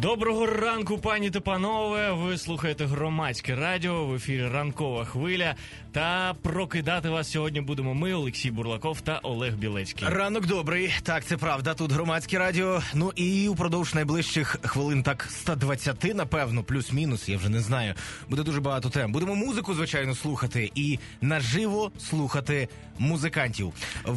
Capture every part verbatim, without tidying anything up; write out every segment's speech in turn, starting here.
Доброго ранку, пані та панове. Ви слухаєте Громадське радіо, в ефірі Ранкова хвиля. Та прокидати вас сьогодні будемо ми, Олексій Бурлаков та Олег Білецький. Ранок добрий, так, це правда, тут Громадське радіо. Ну і упродовж найближчих хвилин так сто двадцять, напевно, плюс-мінус, я вже не знаю. Буде дуже багато тем. Будемо музику, звичайно, слухати і наживо слухати музикантів.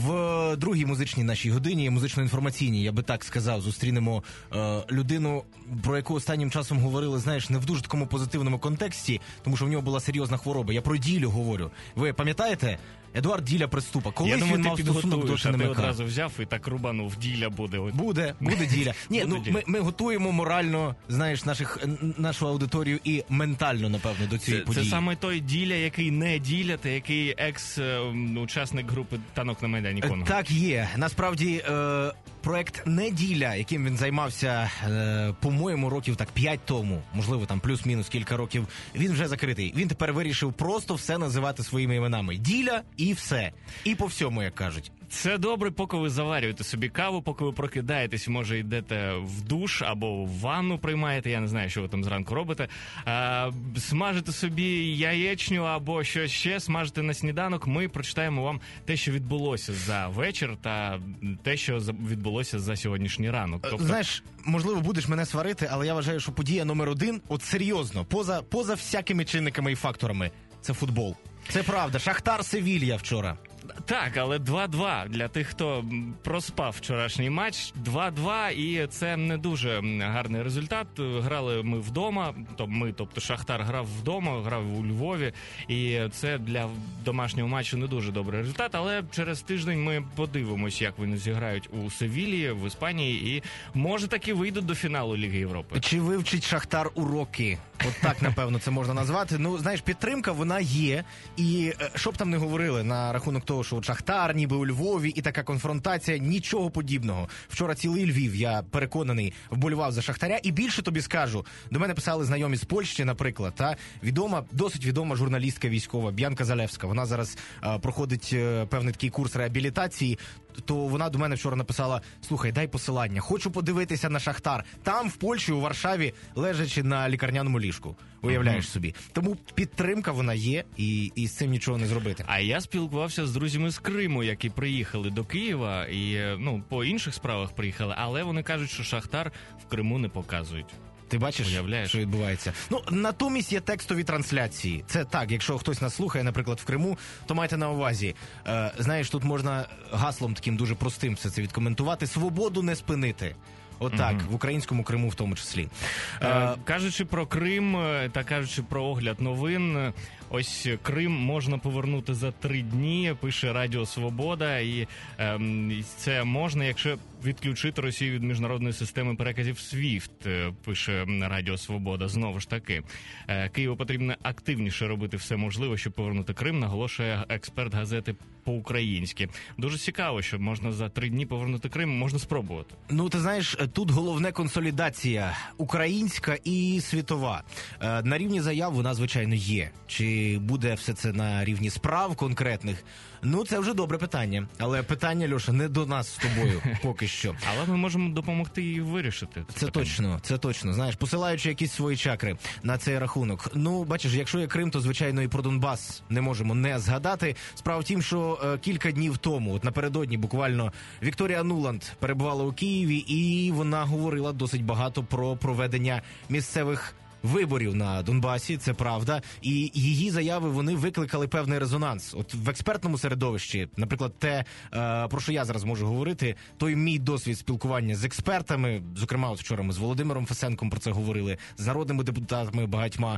В другій музичній нашій годині, музично-інформаційній, я би так сказав, зустрінемо е, людину, про яку останнім часом говорили, знаєш, не в дуже такому позитивному контексті, тому що в нього була серйозна хвороба. Я про Ділю говорю. Ви пам'ятаєте? Едуард Діля Приступа. Колись я думаю, він мав стосунок до ШНМК. Ти одразу взяв і так рубанув. Діля буде. Буде, буде Діля. Ні, буде ну Діля. Ми, ми готуємо морально, знаєш, наших, нашу аудиторію і ментально, напевно, до цієї це, події. Це саме той Діля, який не Діля, та який екс-учасник групи «Танок на Майдані Конго». Так є. Насправді, е, проект «Неділя», яким він займався, е, по-моєму, років так п'ять тому, можливо, там плюс-мінус кілька років, він вже закритий. Він тепер вирішив просто все називати своїми іменами. Діля і все. І по всьому, як кажуть. Це добре, поки ви заварюєте собі каву, поки ви прокидаєтесь, може йдете в душ або в ванну приймаєте, я не знаю, що ви там зранку робите. А, смажите собі яєчню або щось ще, смажите на сніданок. Ми прочитаємо вам те, що відбулося за вечір та те, що відбулося за сьогоднішній ранок. Тобто... Знаєш, можливо, будеш мене сварити, але я вважаю, що подія номер один, от серйозно, поза, поза всякими чинниками і факторами, це футбол. Це правда. Шахтар Севілья вчора. Так, але два-два для тих, хто проспав вчорашній матч. два-два, і це не дуже гарний результат. Грали ми вдома, тобто ми, тобто Шахтар грав вдома, грав у Львові, і це для домашнього матчу не дуже добрий результат, але через тиждень ми подивимось, як вони зіграють у Севілії, в Іспанії, і може таки вийдуть до фіналу Ліги Європи. Чи вивчить Шахтар уроки? От так, напевно, це можна назвати. Ну, знаєш, підтримка, вона є, і що б там не говорили на рахунок того, що Шахтар ніби у Львові і така конфронтація, нічого подібного. Вчора цілий Львів, я переконаний, вболівав за Шахтаря. І більше тобі скажу, до мене писали знайомі з Польщі, наприклад, та відома, досить відома журналістка військова Б'янка Залевська. Вона зараз а, проходить а, певний такий курс реабілітації. То вона до мене вчора написала: слухай, дай посилання, хочу подивитися на Шахтар. Там, в Польщі, у Варшаві, лежачи на лікарняному ліжку. Уявляєш собі. Тому підтримка вона є, і, і з цим нічого не зробити. А я спілкувався з друзями з Криму, які приїхали до Києва, і ну по інших справах приїхали, але вони кажуть, що Шахтар в Криму не показують. Ти бачиш, уявляєш, що відбувається? Ну, натомість є текстові трансляції. Це так, якщо хтось нас слухає, наприклад, в Криму, то майте на увазі. Е, знаєш, тут можна гаслом таким дуже простим все це відкоментувати. Свободу не спинити. Отак, угу. В українському Криму в тому числі. Е, кажучи про Крим та кажучи про огляд новин, ось Крим можна повернути за три дні, пише Радіо Свобода, і е, це можна, якщо відключити Росію від міжнародної системи переказів свіфт, пише Радіо Свобода. Знову ж таки, е, Києву потрібно активніше робити все можливе, щоб повернути Крим, наголошує експерт газети по-українськи. Дуже цікаво, що можна за три дні повернути Крим, можна спробувати. Ну, ти знаєш, тут головне консолідація українська і світова. Е, на рівні заяв вона, звичайно, є. Чи буде все це на рівні справ конкретних? Ну, це вже добре питання. Але питання, Льоша, не до нас з тобою поки що. Але ми можемо допомогти їй вирішити. Це, це точно, це точно. Знаєш, посилаючи якісь свої чакри на цей рахунок. Ну, бачиш, якщо є Крим, то, звичайно, і про Донбас не можемо не згадати. Справа в тім, що е, кілька днів тому, от напередодні буквально, Вікторія Нуланд перебувала у Києві, і вона говорила досить багато про проведення місцевих виборів на Донбасі, це правда, і її заяви, вони викликали певний резонанс. От в експертному середовищі, наприклад, те, про що я зараз можу говорити, той мій досвід спілкування з експертами, зокрема, от вчора ми з Володимиром Фесенком про це говорили, з народними депутатами багатьма,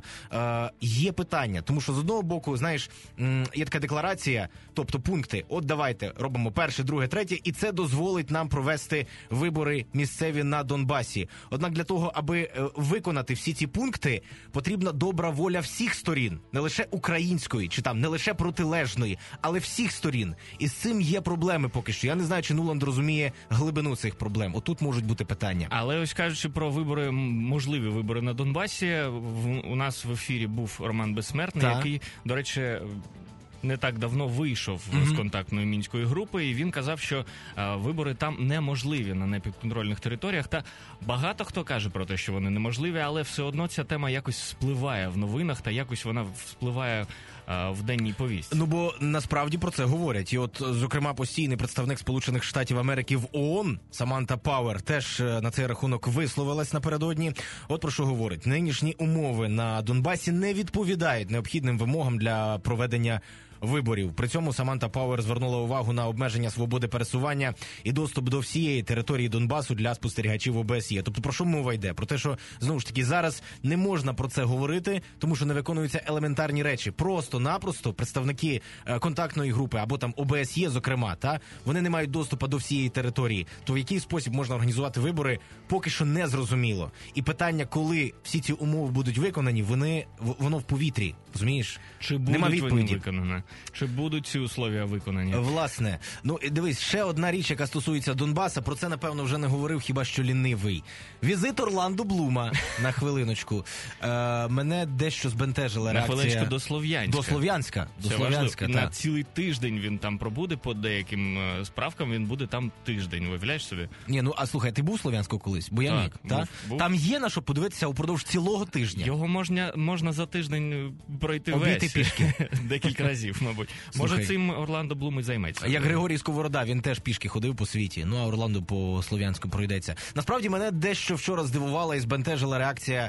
є питання, тому що з одного боку, знаєш, є така декларація, тобто пункти, от давайте робимо перше, друге, третє, і це дозволить нам провести вибори місцеві на Донбасі. Однак для того, аби виконати всі ці пункти, потрібна добра воля всіх сторін, не лише української, чи там не лише протилежної, але всіх сторін. І з цим є проблеми поки що. Я не знаю, чи Нуланд розуміє глибину цих проблем. Отут можуть бути питання. Але ось кажучи про вибори, можливі вибори на Донбасі, в, у нас в ефірі був Роман Безсмертний, так. який, до речі, не так давно вийшов mm-hmm. з контактної мінської групи, і він казав, що е, вибори там неможливі на непідконтрольних територіях. Та багато хто каже про те, що вони неможливі, але все одно ця тема якось спливає в новинах, та якось вона вспливає е, в денній повістці. Ну, бо насправді про це говорять. І от, зокрема, постійний представник Сполучених Штатів Америки в ООН Саманта Пауер теж на цей рахунок висловилась напередодні. От про що говорить. Нинішні умови на Донбасі не відповідають необхідним вимогам для проведення виборів. При цьому Саманта Пауер звернула увагу на обмеження свободи пересування і доступ до всієї території Донбасу для спостерігачів О Б С Є. Тобто про що мова йде? Про те, що, знову ж таки, зараз не можна про це говорити, тому що не виконуються елементарні речі. Просто-напросто представники е, контактної групи або там О Б С Є, зокрема, та вони не мають доступу до всієї території. То в який спосіб можна організувати вибори, поки що не зрозуміло. І питання, коли всі ці умови будуть виконані, вони, воно в повітрі. Розумієш? Чи будуть Нема відповіді. виконані? Чи будуть ці условия виконані? Власне. Ну, дивись, ще одна річ, яка стосується Донбаса, про це, напевно, вже не говорив хіба що лінивий. Візит Орландо Блума, на хвилиночку, е, мене дещо збентежила реакція. На хвилиночку до Слов'янська. До Слов'янська. До Слов'янська, на цілий тиждень він там пробуде, по деяким е, справкам він буде там тиждень, виявляєш собі? Ні, ну, а слухай, ти був у Слов'янську колись? Бо я так, міг, та? був, був. Там є на що подивитися упродовж цілого тижня. Його можна, можна за тиждень пройти Обійти весь. пішки. Декілька разів, мабуть. Слухай, може цим Орландо Блум і займеться. Як Григорій Сковорода, він теж пішки ходив по світі, ну а Орландо по Слов'янську пройдеться. Насправді мене дещо вчора здивувала і збентежила реакція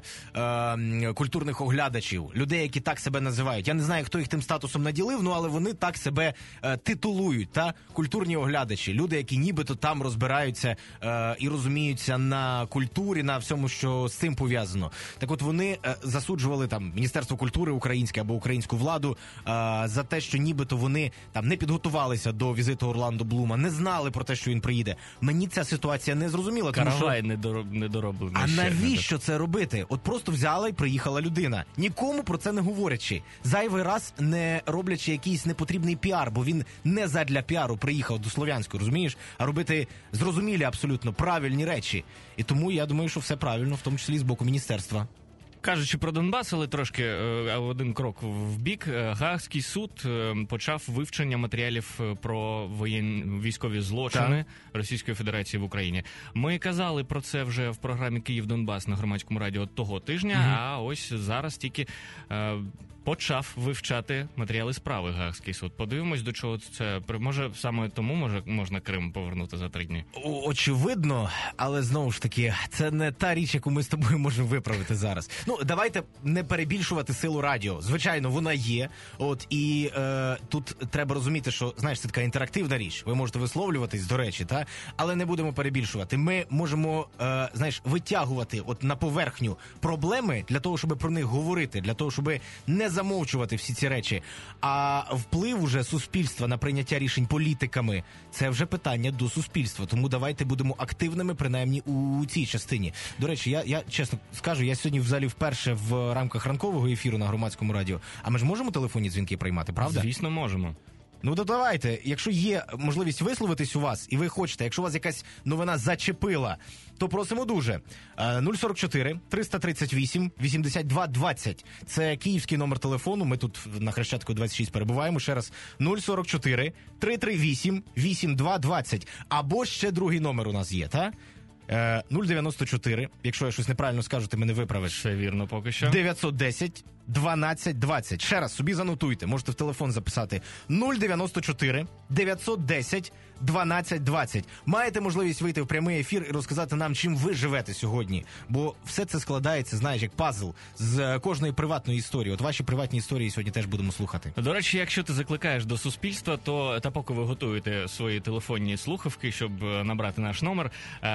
е, культурних оглядачів, людей, які так себе називають. Я не знаю, хто їх тим статусом наділив, ну але вони так себе е, титулують, та культурні оглядачі, люди, які нібито там розбираються е, і розуміються на культурі, на всьому, що з цим пов'язано. Так от вони е, засуджували там Міністерство культури українське або українську владу е, за те, що нібито вони там не підготувалися до візиту Орландо Блума, не знали про те, що він приїде. Мені ця ситуація не зрозуміла. Каравай тому що... недороблений. А навіщо це робити? От просто взяла і приїхала людина, нікому про це не говорячи, зайвий раз не роблячи якийсь непотрібний піар, бо він не задля піару приїхав до Слов'янську, розумієш? А робити зрозумілі абсолютно правильні речі. І тому я думаю, що все правильно, в тому числі з боку міністерства. Кажучи про Донбас, але трошки е, один крок в бік, Гаазький суд е, почав вивчення матеріалів про воєн... військові злочини так. Російської Федерації в Україні. Ми казали про це вже в програмі «Київ-Донбас» на Громадському радіо того тижня, mm-hmm. а ось зараз тільки е, почав вивчати матеріали справи Гаазький суд. Подивимось, до чого це... Може, саме тому може, можна Крим повернути за три дні? Очевидно, але знову ж таки, це не та річ, яку ми з тобою можемо виправити зараз. Ну, давайте не перебільшувати силу радіо. Звичайно, вона є. От, і е, тут треба розуміти, що, знаєш, це така інтерактивна річ. Ви можете висловлюватись, до речі, та? Але не будемо перебільшувати. Ми можемо, е, знаєш, витягувати от на поверхню проблеми для того, щоб про них говорити, для того, щоб не замовчувати всі ці речі. А вплив уже суспільства на прийняття рішень політиками – це вже питання до суспільства. Тому давайте будемо активними, принаймні, у цій частині. До речі, я, я чесно скажу, я сьогодні взагалі вперше в рамках ранкового ефіру на Громадському радіо. А ми ж можемо телефонні дзвінки приймати, правда? Звісно, можемо. Ну, то давайте, якщо є можливість висловитись у вас, і ви хочете, якщо вас якась новина зачепила, то просимо дуже. нуль сорок чотири триста тридцять вісім вісімдесят два двадцять. Це київський номер телефону, ми тут на Хрещатику двадцять шість перебуваємо. Ще раз, нуль сорок чотири триста тридцять вісім вісімдесят два двадцять. Або ще другий номер у нас є, так? нуль дев'яносто чотири, якщо я щось неправильно скажу, ти мене виправиш. Все вірно поки що. дев'ятсот десять дванадцять двадцять. Ще раз, собі занотуйте, можете в телефон записати. нуль дев'яносто чотири дев'ятсот десять дванадцять двадцять. Маєте можливість вийти в прямий ефір і розказати нам, чим ви живете сьогодні. Бо все це складається, знаєш, як пазл з кожної приватної історії. От ваші приватні історії сьогодні теж будемо слухати. До речі, якщо ти закликаєш до суспільства, то та поки ви готуєте свої телефонні слухавки, щоб набрати наш номер,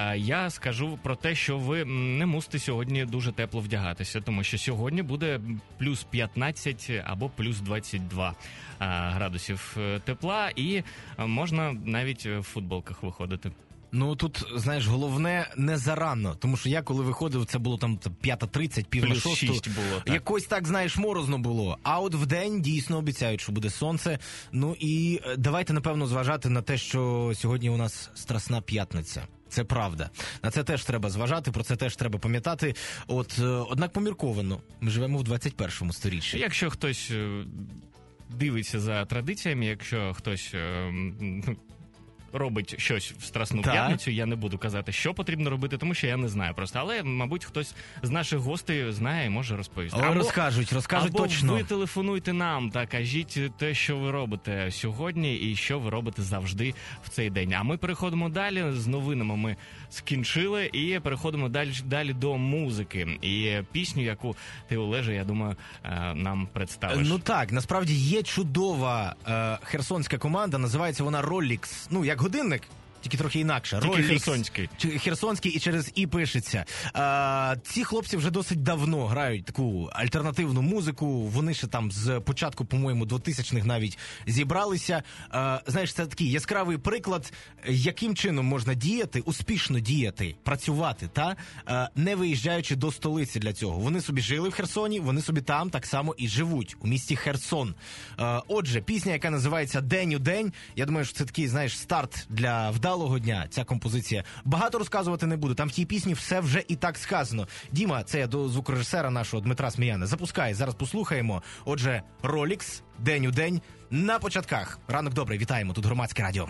я скажу про те, що ви не мусите сьогодні дуже тепло вдягатися, тому що сьогодні буде плюс п'ятнадцять або плюс двадцять два градусів тепла, і можна навіть в футболках виходити. Ну, тут, знаєш, головне не зарано, тому що я, коли виходив, це було там п'ята тридцять, пів на шосту. було, так. Якось так, знаєш, морозно було. А от вдень дійсно обіцяють, що буде сонце. Ну і давайте, напевно, зважати на те, що сьогодні у нас Страсна п'ятниця. Це правда. На це теж треба зважати, про це теж треба пам'ятати. От, однак помірковано. Ми живемо в двадцять першому сторіччі. Якщо хтось дивиться за традиціями, якщо хтось е, робить щось в Страсну Так. п'ятницю, я не буду казати, що потрібно робити, тому що я не знаю просто. Але, мабуть, хтось з наших гостей знає і може розповісти. Але розкажуть, розкажуть або точно. ви телефонуйте нам та кажіть те, що ви робите сьогодні і що ви робите завжди в цей день. А ми переходимо далі. З новинами ми скінчили і переходимо далі, далі до музики. І пісню, яку ти, Олеже, я думаю, нам представиш. Ну так, насправді є чудова е, херсонська команда, називається вона Rolex. Ну, як годинник, тільки трохи інакше. Тільки Rolex. херсонський. Херсонський і через І пишеться. А, ці хлопці вже досить давно грають таку альтернативну музику. Вони ще там з початку, по-моєму, двотисячних навіть зібралися. А, знаєш, це такий яскравий приклад, яким чином можна діяти, успішно діяти, працювати, та а, не виїжджаючи до столиці для цього. Вони собі жили в Херсоні, вони собі там так само і живуть, у місті Херсон. А, отже, пісня, яка називається «День у день», я думаю, що це такий, знаєш, старт для вдалого дня, ця композиція. Багато розказувати не буду, там в тій пісні все вже і так сказано. Діма, це я до звукорежисера нашого Дмитра Сміяна. Запускай, зараз послухаємо. Отже, Rolex, «День у день» на початках. Ранок добрий, вітаємо, тут Громадське радіо.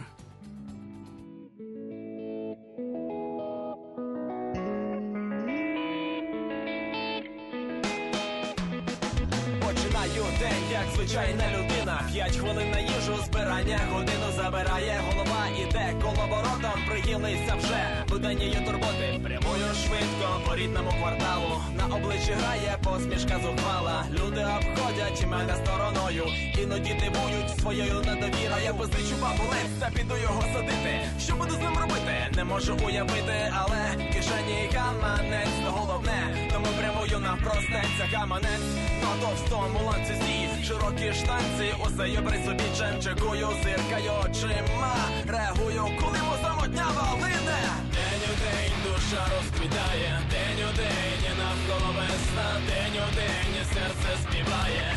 Починаю день, як звичайна людина. П'ять хвилин на їжу, збирання, годину забирає голова, іде коловоротом, приїлися вже буденні є турботи. Прямую швидко по рідному кварталу, на обличчі грає посмішка зухвала. Люди обходять мене стороною, іноді дивують своєю недовірою. А я позичу бабулець та піду його садити. Що буду з ним робити? Не можу уявити, але в кишені гаманець, то головне, тому прямую навпростець, це гаманець на товстому ланцюзі, широкі штанці, усе я при собі ченчикую, зиркаю очима, реагую, коли му самотня валине. День у день душа розквітає, день у день навколо весна, день у день серце співає.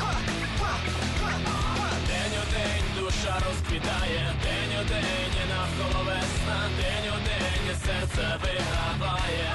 День у день душа розквітає, день у день навколо весна, день у день серце виграває.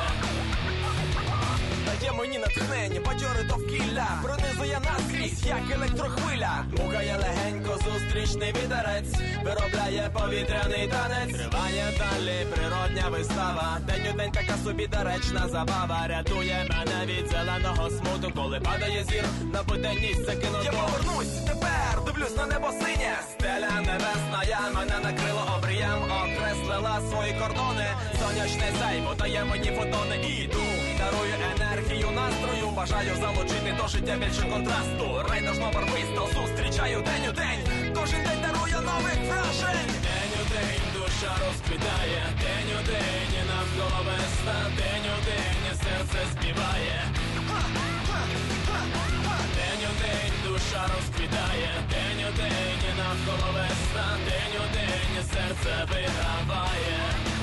Дає мені натхнення, бадьори довкілля, пронизує наскрізь, як електрохвиля. Мукає легенько зустрічний вітерець, виробляє повітряний танець. Триває далі природня вистава, день у день така собі доречна забава. Рятує мене від зеленого смуту, коли падає зір на буденність закинуто. Я повернусь, тепер дивлюсь на небо синє, стеля небесна, я мене накрила обрієм, окреслила свої кордони. Сонячне сяйво дає мені фотони, і йду, дарую енергію настрою, бажаю залучити до життя більше контрасту. Райдужно барвисто зустрічаю день у день, кожен день дарує нових вражень. День у день душа розквітає, день у день навколо весна, день у день серце співає. День у день душа розквітає, день у день навколо весна, день у день серце виграває.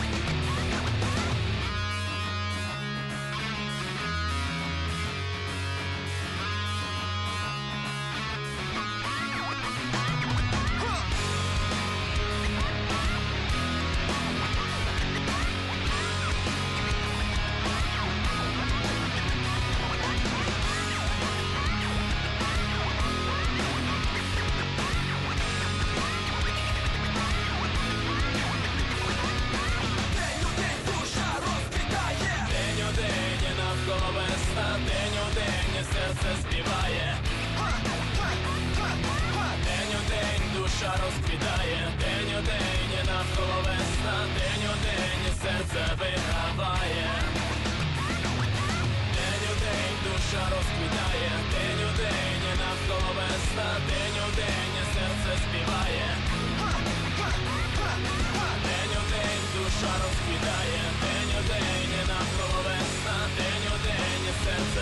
Серце співає. День у день душа розквітає, день у день навколо весна, день у день серце виграває. День у день душа розквітає, день у день навколо весна, день у день серце співає. День у день душа розквітає, день у день навколо весна, день у день серце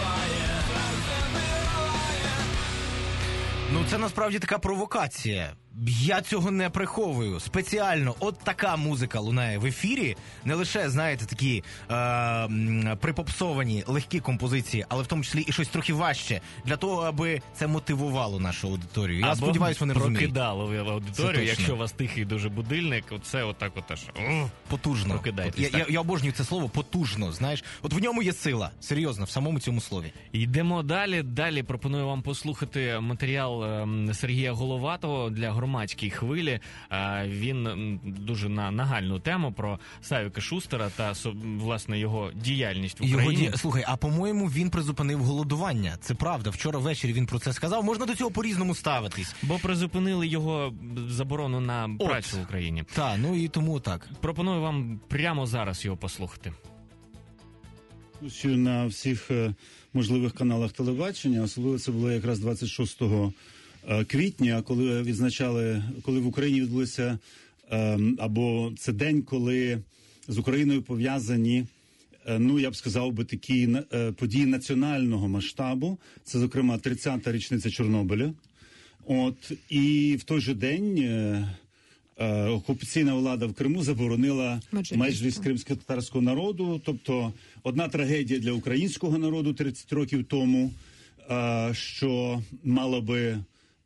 виграває. Ну, це насправді така провокація. Я цього не приховую. Спеціально от така музика лунає в ефірі. Не лише, знаєте, такі е- припопсовані, легкі композиції, але в тому числі і щось трохи важче. Для того, аби це мотивувало нашу аудиторію. Я Або сподіваюся, вони розуміють. прокидало ви аудиторію, якщо у вас тихий дуже будильник, це отак от аж... Потужно. Прокидайтесь, я, я, я обожнюю це слово «потужно», знаєш. От в ньому є сила, серйозно, в самому цьому слові. Йдемо далі. Далі пропоную вам послухати матеріал ем, Сергія Головатого для громадській хвилі. Е, він м, дуже на нагальну тему про Савіка Шустера та, со- власне, його діяльність в Україні. Його ді... Слухай, а по-моєму, він призупинив голодування. Це правда. Вчора ввечері він про це сказав. Можна до цього по-різному ставитись. Бо призупинили його заборону на От. працю в Україні. Так, ну і тому так. Пропоную вам прямо зараз його послухати. Що на всіх е, можливих каналах телебачення, особливо це було якраз двадцять шостого квітня, коли відзначали, коли в Україні відбулося, е, або це день, коли з Україною пов'язані, е, ну, я б сказав би, такі е, події національного масштабу. Це, зокрема, тридцята річниця Чорнобиля. От, і в той же день е, е, окупаційна влада в Криму заборонила меджліс кримськотатарського народу, тобто одна трагедія для українського народу тридцять років тому, е, що мало би е,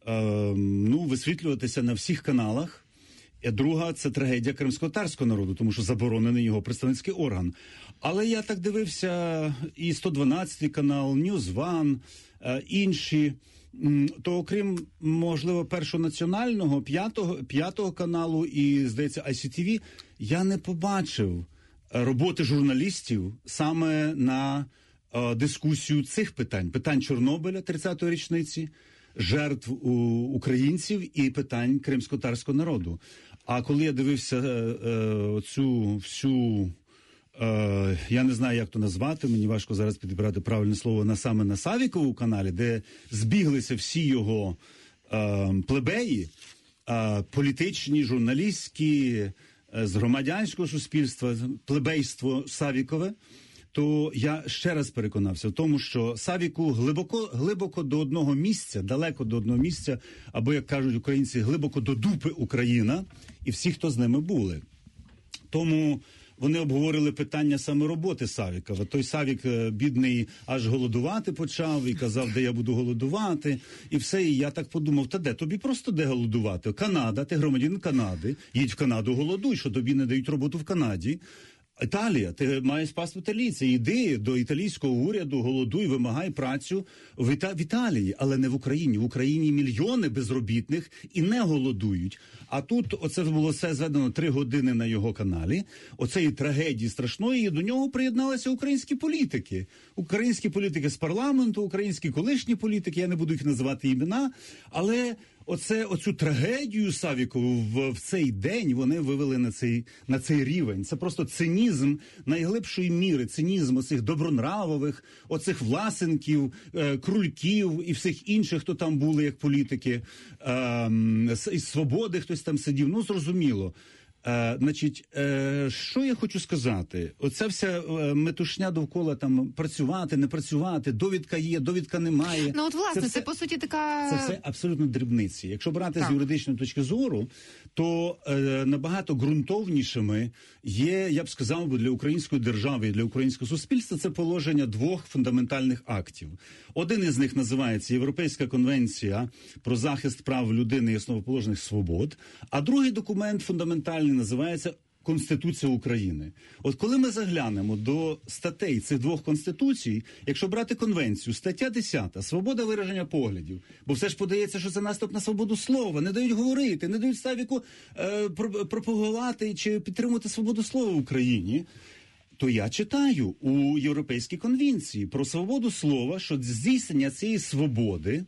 ну, висвітлюватися на всіх каналах. І друга – це трагедія кримськотатарського народу, тому що заборонений його представницький орган. Але я так дивився і сто дванадцятий канал, News One, е, інші, то окрім, можливо, першого національного, п'ятого, п'ятого каналу і, здається, ай сі ті ві, я не побачив роботи журналістів саме на е, дискусію цих питань. Питань Чорнобиля, тридцятої річниці, жертв у, українців і питань кримськотатарського народу. А коли я дивився е, е, цю всю, е, я не знаю, як то назвати, мені важко зараз підібрати правильне слово, на саме на Савікову каналі, де збіглися всі його е, плебеї, е, політичні, журналістські, е, з громадянського суспільства, плебейство Савікове, то я ще раз переконався в тому, що Савіку глибоко, глибоко до одного місця, далеко до одного місця, або, як кажуть українці, глибоко до дупи Україна і всі, хто з ними були. Тому вони обговорили питання саме роботи Савіка. Той Савік, бідний, аж голодувати почав і казав, де я буду голодувати. І все, і я так подумав, та де? Тобі просто де голодувати? Канада, ти громадянин Канади, їдь в Канаду, голодуй, що тобі не дають роботу в Канаді. Італія, ти маєш паспорт італійця, йди до італійського уряду, голодуй, вимагай працю в, Іта... в Італії, але не в Україні. В Україні мільйони безробітних і не голодують. А тут оце було все зведено три години на його каналі. Оцеї трагедії страшної, і до нього приєдналися українські політики. Українські політики з парламенту, українські колишні політики, я не буду їх називати імена, але оце, оцю трагедію Савікову в, в цей день вони вивели на цей, на цей рівень. Це просто цинізм найглибшої міри, цинізм оцих добронравових, оцих Власенків, е, Крульків і всіх інших, хто там були як політики, е, із Свободи хтось там сидів. Ну, зрозуміло. Е, значить, е, що я хочу сказати? Оця вся е, метушня довкола там працювати, не працювати, довідка є, довідка немає. Ну от, власне, це, все, це по суті така... Це все абсолютно дрібниці. Якщо брати так. з юридичної точки зору, то е, набагато ґрунтовнішими є, я б сказав би, для української держави і для українського суспільства це положення двох фундаментальних актів. Один із них називається Європейська конвенція про захист прав людини і основоположних свобод, а другий документ фундаментальний називається Конституція України. От коли ми заглянемо до статей цих двох конституцій, якщо брати конвенцію, стаття десята, свобода вираження поглядів, бо все ж подається, що це наступ на свободу слова, не дають говорити, не дають Савіку е, пропагувати чи підтримувати свободу слова в Україні, то я читаю у Європейській конвенції про свободу слова, що здійснення цієї свободи,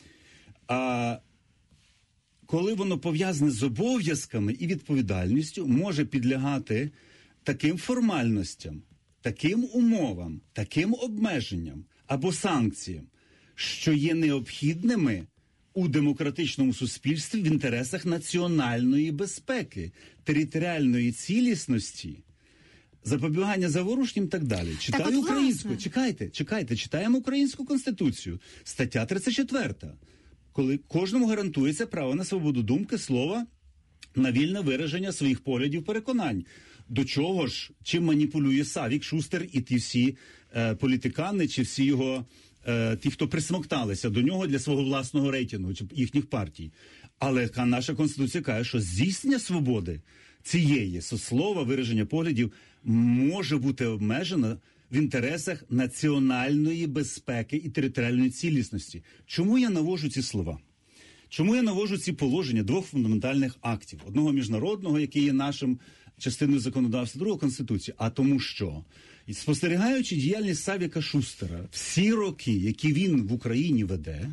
а коли воно пов'язане з обов'язками і відповідальністю, може підлягати таким формальностям, таким умовам, таким обмеженням або санкціям, що є необхідними у демократичному суспільстві в інтересах національної безпеки, територіальної цілісності, запобігання заворушенням і так далі. Читаю так, українську, власне. чекайте, чекайте, читаємо українську конституцію, стаття тридцять четверта. коли кожному гарантується право на свободу думки, слова, на вільне вираження своїх поглядів, переконань. До чого ж, чим маніпулює Савік Шустер і ті всі е, політикани, чи всі його, е, ті, хто присмокталися до нього для свого власного рейтингу, чи їхніх партій. Але наша Конституція каже, що здійснення свободи цієї слова, вираження поглядів може бути обмежено в інтересах національної безпеки і територіальної цілісності. Чому я навожу ці слова? Чому я навожу ці положення двох фундаментальних актів? Одного міжнародного, який є нашим частиною законодавства, другого Конституції. А тому що, спостерігаючи діяльність Савіка Шустера, всі роки, які він в Україні веде,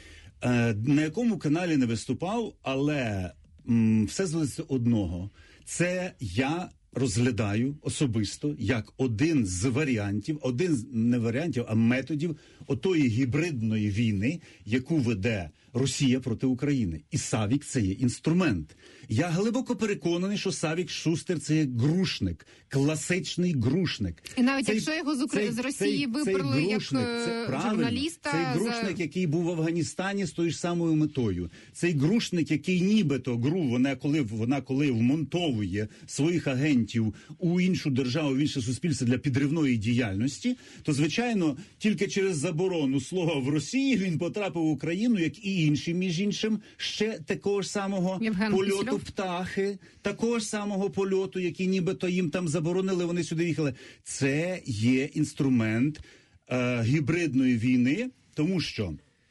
на якому каналі не виступав, але м, все зводиться одного. Це я розглядаю особисто як один з варіантів, один з не варіантів, а методів отої гібридної війни, яку веде Росія проти України. І Савік – це є інструмент. Я глибоко переконаний, що Савік Шустер – це є грушник, класичний грушник. І навіть цей, якщо його з, Украї... цей, з Росії цей, виперли цей як це, журналіста... Цей грушник, за... який був в Афганістані з тою ж самою метою. Цей грушник, який нібито ГРУ, вона коли, вона коли вмонтовує своїх агентів у іншу державу, в інше суспільство для підривної діяльності, то, звичайно, тільки через заборону слова в Росії він потрапив в Україну, як і інші, між іншим, ще такого ж самого Євген польоту Кисельов. птахи, такого ж самого польоту, який нібито їм там заборонили, вони сюди їхали. Це є інструмент е, гібридної війни, тому що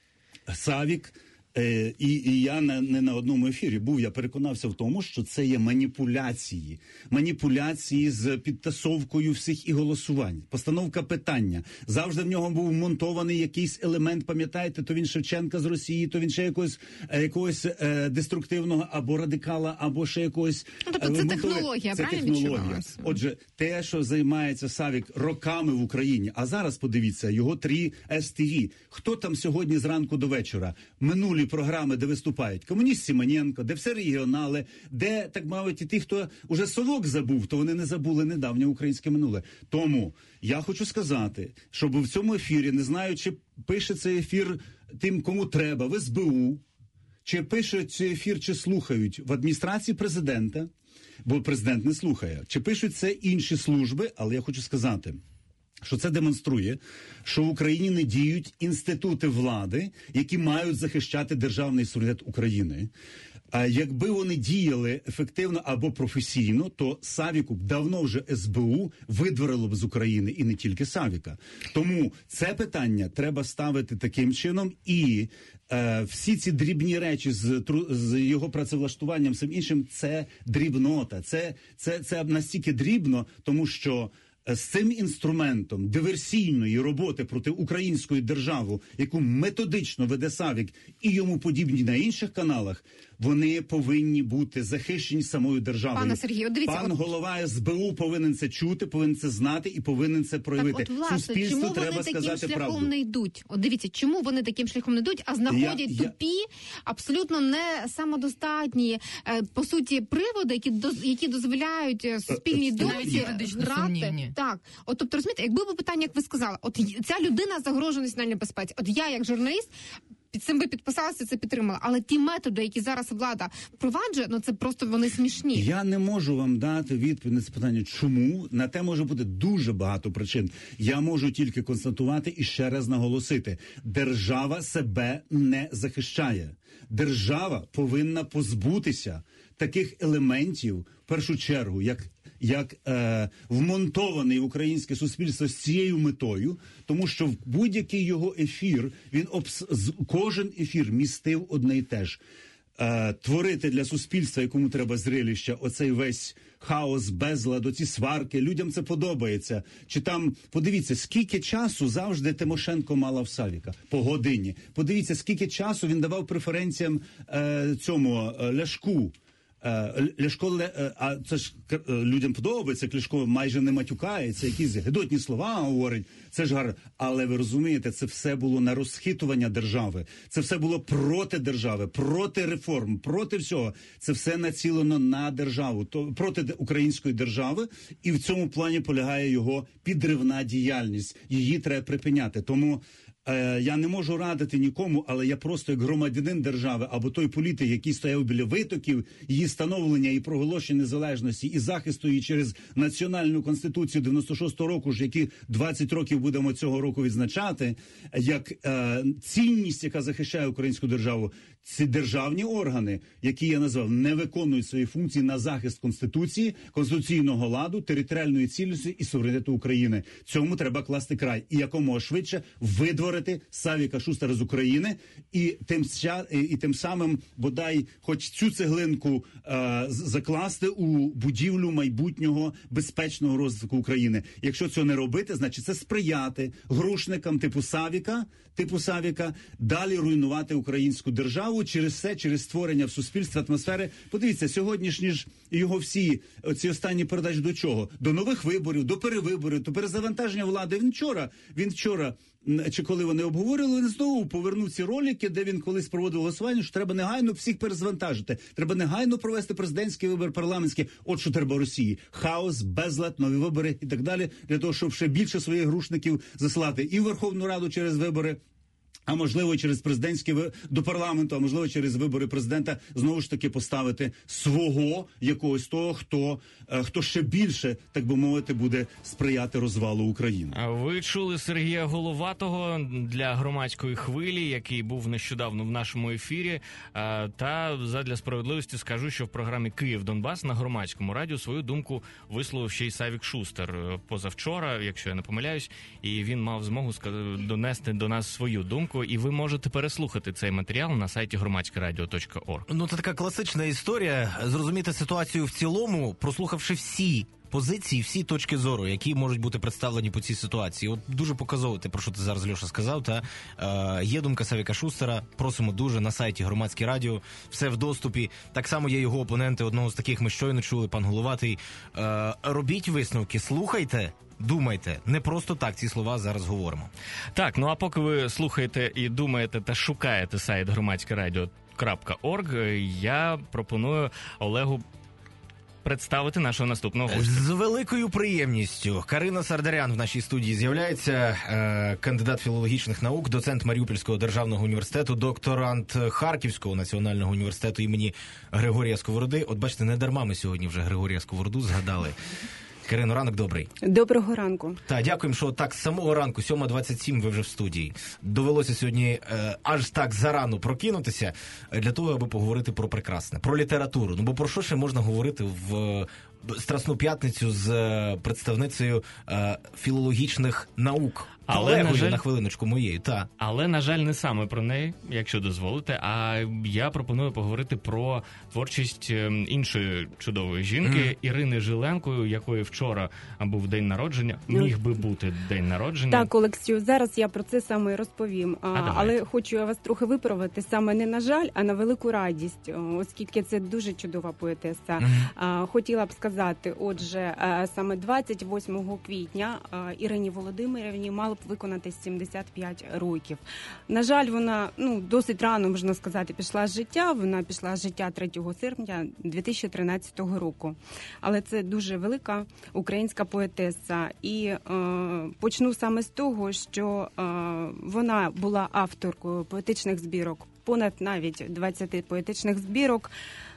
Савік Е, і, і я не, не на одному ефірі був, я переконався в тому, що це є маніпуляції. Маніпуляції з підтасовкою всіх і голосувань. Постановка питання. Завжди в нього був монтований якийсь елемент, пам'ятаєте, то він Шевченка з Росії, то він ще якогось, е, якогось е, деструктивного або радикала, або ще якогось... Ну, тобто це е, технологія, це правильно технологія. відчувалося? Отже, те, що займається Савік роками в Україні, а зараз, подивіться, його три ес те ве. Хто там сьогодні зранку до вечора? Минулі програми, де виступають комуніст Сімоненко, де все регіонали, де, так мовити, ті, хто уже совок забув, то вони не забули недавнє українське минуле. Тому я хочу сказати, щоб в цьому ефірі, не знаю, чи пише цей ефір тим, кому треба, в ес бе у, чи пишуть цей ефір, чи слухають в адміністрації президента, бо президент не слухає, чи пишуть це інші служби, але я хочу сказати, що це демонструє, що в Україні не діють інститути влади, які мають захищати державний суверенітет України. А якби вони діяли ефективно або професійно, то Савіку б давно вже ес бе у видворило б з України, і не тільки Савіка. Тому це питання треба ставити таким чином, і е, всі ці дрібні речі з, з його працевлаштуванням, всім іншим, це дрібнота. Це, це, це настільки дрібно, тому що з цим інструментом диверсійної роботи проти української держави, яку методично веде Савік і йому подібні на інших каналах, вони повинні бути захищені самою державою. Пане Сергію, дивіться, Пан от... голова ес бе у повинен це чути, повинен це знати і повинен це проявити. Так, от, власне, Суспільству чому треба вони таким сказати шляхом правду. не йдуть? От дивіться, чому вони таким шляхом не йдуть, а знаходять Я- я- тупі, абсолютно не самодостатні, е, по суті, приводи, які, доз- які дозволяють е, суспільній Навіть думці юридично грати. сумнівні. Так, от, тобто, розумієте, якби було питання, як ви сказали, от й- ця людина загрожує національній безпеці. От я, як журналіст, під цим би підписалася, це підтримала. Але ті методи, які зараз влада впроваджує, ну це просто вони смішні. Я не можу вам дати відповідь на це питання, чому. На те може бути дуже багато причин. Я можу тільки констатувати і ще раз наголосити. Держава себе не захищає. Держава повинна позбутися таких елементів, в першу чергу, як як е, вмонтований в українське суспільство з цією метою, тому що в будь-який його ефір, він обс... з- кожен ефір містив одне й те ж. Е, творити для суспільства, якому треба зрелища, оцей весь хаос, безлад, оці сварки, людям це подобається. Чи там, подивіться, скільки часу завжди Тимошенко мала в Савіка? По годині. Подивіться, скільки часу він давав преференціям е, цьому е, Ляшку. Е, Ляшко, Ле- а це ж е, людям подобається, Ляшко майже не матюкається, якісь гидотні слова говорить, це ж гарно. Але ви розумієте, це все було на розхитування держави, це все було проти держави, проти реформ, проти всього. Це все націлено на державу, то проти де- української держави, і в цьому плані полягає його підривна діяльність. Її треба припиняти. Тому Я не можу радити нікому, але я просто як громадянин держави або той політик, який стояв біля витоків, її становлення і проголошення незалежності, і захисту її через Національну Конституцію дев'яносто шостого року, ж які двадцять років будемо цього року відзначати, як е, цінність, яка захищає українську державу. Ці державні органи, які я назвав, не виконують свої функції на захист Конституції, конституційного ладу, територіальної цілісності і суверенітету України. Цьому треба класти край. І якомога швидше видворити Савіка Шустера з України і тим, і тим самим, бодай, хоч цю цеглинку е, закласти у будівлю майбутнього безпечного розвитку України. Якщо цього не робити, значить це сприяти грушникам типу Савіка, типу Савіка, далі руйнувати українську державу через все, через створення в суспільстві атмосфери. Подивіться, сьогоднішні ж його всі ці останні передачі до чого? До нових виборів, до перевиборів, до перезавантаження влади. Він вчора, він вчора, чи коли вони обговорили, він знову повернув ці ролики, де він колись проводив голосування, що треба негайно всіх перезвантажити. Треба негайно провести президентський вибір, парламентський. От що треба Росії. Хаос, безлад, нові вибори і так далі, для того, щоб ще більше своїх грушників заслати і в Верховну Раду через вибори, а можливо через президентські до парламенту, а можливо через вибори президента знову ж таки поставити свого якогось того, хто хто ще більше, так би мовити, буде сприяти розвалу України. Ви чули Сергія Головатого для Громадської хвилі, який був нещодавно в нашому ефірі. Та задля справедливості скажу, що в програмі «Київ-Донбас» на Громадському радіо свою думку висловив ще й Савік Шустер позавчора, якщо я не помиляюсь, і він мав змогу донести до нас свою думку. І ви можете переслухати цей матеріал на сайті громадське радіо точка орг. Ну, це така класична історія. Зрозуміти ситуацію в цілому, прослухавши всі позиції, всі точки зору, які можуть бути представлені по цій ситуації. От дуже показово те, про що ти зараз, Льоша, сказав. Та е, є думка Савіка Шустера. Просимо дуже на сайті Громадське радіо. Все в доступі. Так само є його опоненти. Одного з таких ми щойно чули, пан Головатий. Е, робіть висновки, слухайте. Думайте, не просто так ці слова зараз говоримо. Так, ну а поки ви слухаєте і думаєте та шукаєте сайт громадське радіо крапка орг, я пропоную Олегу представити нашого наступного гостя. З великою приємністю. Карина Сардарян в нашій студії з'являється, е, кандидат філологічних наук, доцент Маріупольського державного університету, докторант Харківського національного університету імені Григорія Сковороди. От бачите, не дарма ми сьогодні вже Григорія Сковороду згадали. Кирино, ранок добрий. Доброго ранку. Так, дякуємо, що так з самого ранку, сьома двадцять сім, ви вже в студії. Довелося сьогодні е, аж так зарано прокинутися для того, аби поговорити про прекрасне, про літературу. Ну, бо про що ще можна говорити в Страсну п'ятницю з представницею е, філологічних наук? Але, колегою, на жаль, на хвилиночку моєї, та. Але, на жаль, не саме про неї, якщо дозволите, а я пропоную поговорити про творчість іншої чудової жінки, mm. Ірини Жиленко, у якої вчора був день народження, міг би бути день народження. Так, Олексію, зараз я про це саме і розповім. А, а але хочу я вас трохи виправити, саме не на жаль, а на велику радість, оскільки це дуже чудова поетеса. Mm. А, хотіла б сказати, отже, саме двадцять восьмого квітня Ірині Володимирівні мало б виконати сімдесят п'ять років. На жаль, вона, ну, досить рано, можна сказати, пішла з життя. Вона пішла з життя третього серпня дві тисячі тринадцятого року. Але це дуже велика українська поетеса. І е, почну саме з того, що е, вона була авторкою поетичних збірок, понад навіть двадцяти поетичних збірок.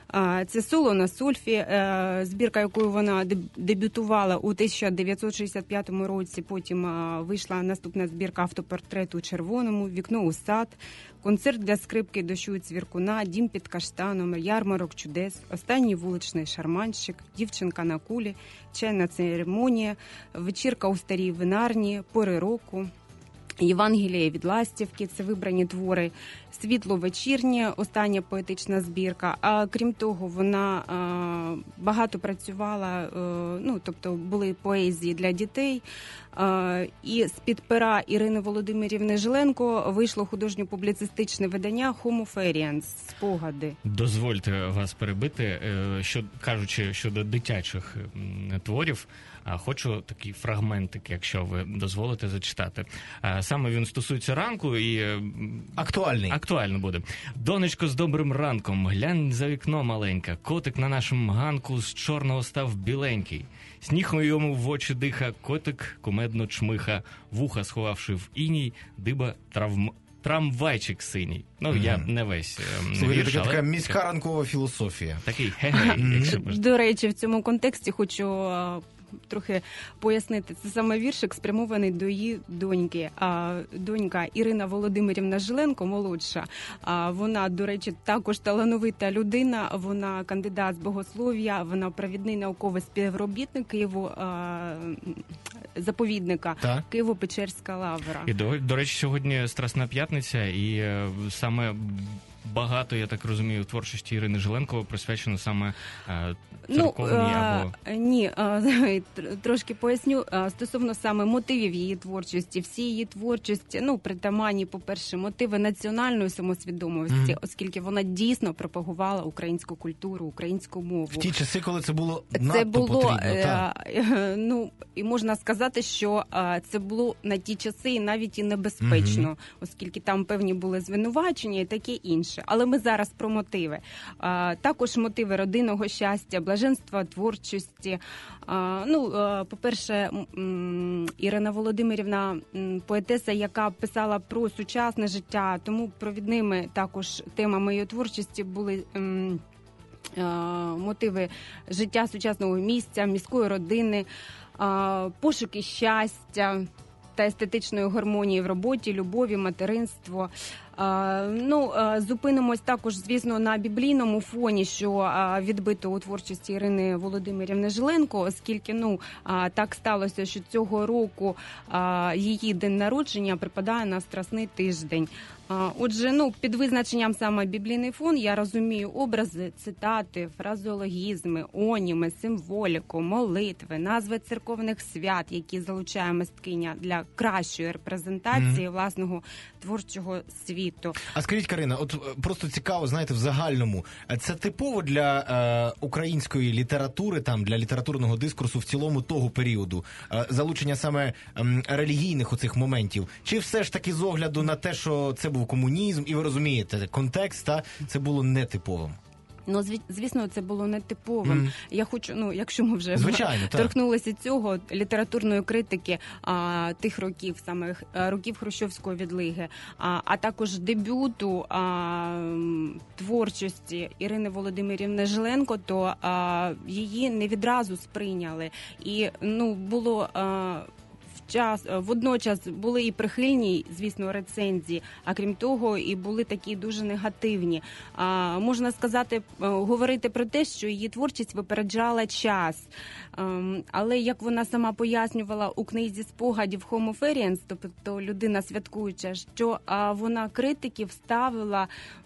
Це соло на сульфі, збірка, якою вона дебютувала у тисяча дев'ятсот шістдесят п'ятому році. Потім вийшла наступна збірка автопортрету у червоному, вікно у сад, концерт для скрипки, дощу і цвіркуна, дім під каштаном, ярмарок чудес, останній вуличний шарманщик, дівчинка на кулі, чайна церемонія, вечірка у старій винарні, пори року. Євангелія від ластівки – це вибрані твори, світло вечірнє, остання поетична збірка. А крім того, вона а, багато працювала, а, ну, тобто були поезії для дітей. А, і з-під пера Ірини Володимирівни Жиленко вийшло художньо-публіцистичне видання «Homo Ferians» – «Спогади». Дозвольте вас перебити, що, кажучи щодо дитячих творів, хочу такий фрагментик, якщо ви дозволите, зачитати. Саме він стосується ранку і... Актуальний. Актуально буде. Донечко, з добрим ранком. Глянь за вікно маленька. Котик на нашому ганку ранку з чорного став біленький. Сніг йому в очі диха, котик кумедно чмиха, вуха сховавши в іній, диба травм... трамвайчик синій. Ну, mm-hmm. я не весь ем, Слухайте, вірш, така, але... така міська ранкова філософія. Такий гей-гей, якщо можна. До речі, в цьому контексті хочу трохи пояснити. Це саме віршик спрямований до її доньки. А, донька Ірина Володимирівна Жиленко, молодша. А, вона, до речі, також талановита людина. Вона кандидат з богослов'я, вона провідний науковий співробітник Києво а, заповідника так. Києво-Печерська лавра. І, до, до речі, сьогодні Страсна п'ятниця, і е, саме багато, я так розумію, творчості Ірини Жиленко присвячено саме е, церковній ну, або... А, ні, а, трошки поясню. А, стосовно саме мотивів її творчості. Всі її творчості, ну, притаманні, по-перше, мотиви національної самосвідомості, mm. оскільки вона дійсно пропагувала українську культуру, українську мову. В ті часи, коли це було це надто було, потрібно. А, а, ну, і можна сказати, що а, це було на ті часи і навіть і небезпечно, mm-hmm. оскільки там певні були звинувачення і таке інше. Але ми зараз про мотиви. А, також мотиви родинного щастя, блаженства, творчості. А, ну, а, по-перше, м- Ірина Володимирівна м- поетеса, яка писала про сучасне життя, тому провідними також темами її творчості були м- а, мотиви життя сучасного місця, міської родини, а, пошуки щастя та естетичної гармонії в роботі, любові, материнство. А, ну, а, зупинимось також, звісно, на біблійному фоні, що а, відбито у творчості Ірини Володимирівни Жиленко, оскільки, ну, а, так сталося, що цього року а, її день народження припадає на Страсний тиждень. А, отже, ну, під визначенням саме біблійний фон я розумію образи, цитати, фразеологізми, оніми, символіку, молитви, назви церковних свят, які залучає мисткиня для кращої репрезентації mm-hmm. власного творчого світу. А скажіть, Карина, от просто цікаво, знаєте, в загальному, це типово для е, української літератури, там, для літературного дискурсу в цілому того періоду, е, залучення саме е, релігійних оцих моментів? Чи все ж таки з огляду на те, що це був комунізм, і ви розумієте, контекст, та, це було нетиповим? Ну, звісно, це було нетиповим. Mm. Я хочу, ну, якщо ми вже Звичайно, торкнулися цього, літературної критики а, тих років, саме років Хрущовської відлиги, а, а також дебюту а, творчості Ірини Володимирівни Жиленко, то а, її не відразу сприйняли. І, ну, було... А, Час, водночас були і прихильні, звісно, рецензії, а крім того, і були такі дуже негативні. А, можна сказати, говорити про те, що її творчість випереджала час. А, але, як вона сама пояснювала у книзі спогадів Homo Feriens, тобто людина святкуюча, що а, вона критиків ставила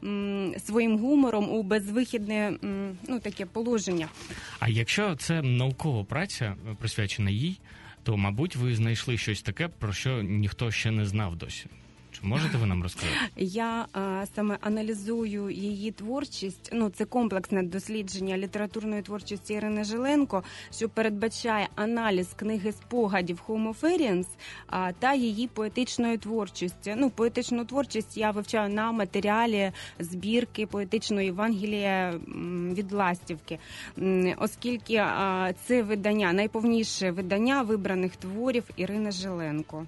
м, своїм гумором у безвихідне м, ну, таке положення. А якщо це наукова праця, присвячена їй, то, мабуть, ви знайшли щось таке, про що ніхто ще не знав досі. Чи можете ви нам розказати? Я а, саме аналізую її творчість. Ну, це комплексне дослідження літературної творчості Ірини Жиленко, що передбачає аналіз книги спогадів Homo Feriens а, та її поетичної творчості. Ну, поетичну творчість я вивчаю на матеріалі збірки поетичної Євангелія від Ластівки, оскільки а, це видання, найповніше видання вибраних творів Ірини Жиленко.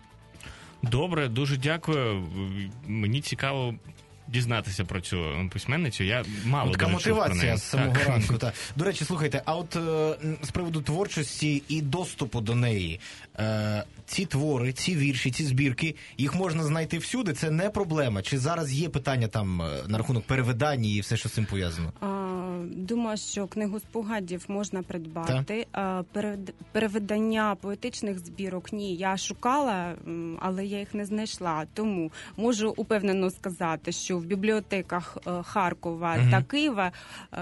Добре, дуже дякую. Мені цікаво дізнатися про цю письменницю. Я мало така дуже чув про неї. мотивація з самого так. ранку. Так. До речі, слухайте, а от е, з приводу творчості і доступу до неї, е, ці твори, ці вірші, ці збірки, їх можна знайти всюди, це не проблема? Чи зараз є питання там на рахунок перевидання і все, що з цим пов'язано? Думаю, що книгу спогадів можна придбати. А, перевидання поетичних збірок ні, я шукала, але я їх не знайшла. Тому можу упевнено сказати, що в бібліотеках Харкова угу. та Києва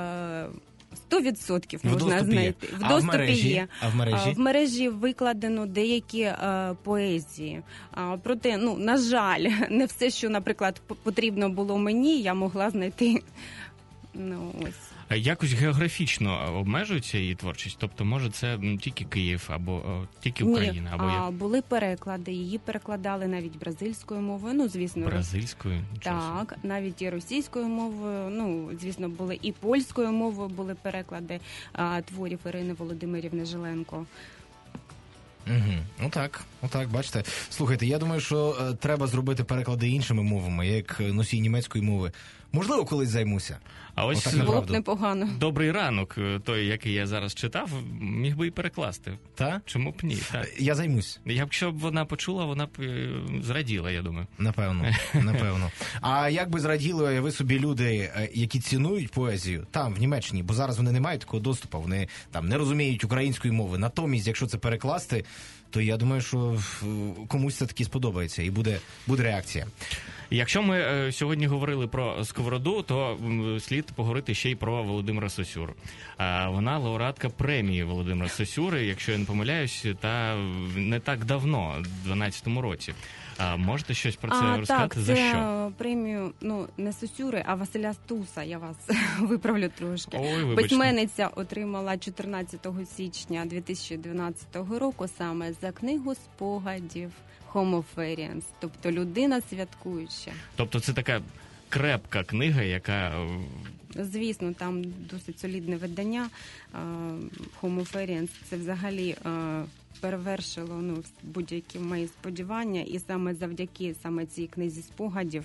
сто відсотків можна знайти. В доступі а в мережі? є. А в мережі? В мережі викладено деякі е, поезії. А, проте, ну, на жаль, не все, що, наприклад, потрібно було мені, я могла знайти. Ну, ось. Якось географічно обмежується її творчість? Тобто, може, це тільки Київ, або о, тільки Україна? Ні, або а, як... були переклади, її перекладали навіть бразильською мовою, ну, звісно. Бразильською? Так, навіть і російською мовою, ну, звісно, були і польською мовою були переклади а, творів Ірини Володимирівни Жиленко. Угу. Ну так, ну так, бачите. Слухайте, я думаю, що е, треба зробити переклади іншими мовами, як носій німецької мови. Можливо, колись займуся. А ось Отак, Було б направду. непогано. «Добрий ранок», той, який я зараз читав, міг би і перекласти. Та? Чому б ні? Так. Я займусь. Якщо б вона почула, вона б е, зраділа, я думаю. Напевно, напевно. А як би зраділи ви собі люди, е, які цінують поезію там, в Німеччині, бо зараз вони не мають такого доступу, вони там не розуміють української мови. Натомість, якщо це перекласти, то я думаю, що е, комусь це таки сподобається і буде, буде реакція. Якщо ми е, сьогодні говорили про Сковороду, то м, слід поговорити ще й про Володимира Сосюру. А вона лауреатка премії Володимира Сосюри, якщо я не помиляюсь, та не так давно, в дванадцятому році. А можете щось про це а, розказати? Так, За це що? премію, ну, не Сосюри, а Василя Стуса, я вас виправлю трошки. Ой, вибачте. Письменниця отримала чотирнадцятого січня дві тисячі дванадцятого року саме за книгу спогадів Homopherians, тобто людина святкуюча. Тобто це така крепка книга, яка... Звісно, там досить солідне видання. Homopherians – це взагалі перевершило ну, будь-які мої сподівання. І саме завдяки саме цій книзі спогадів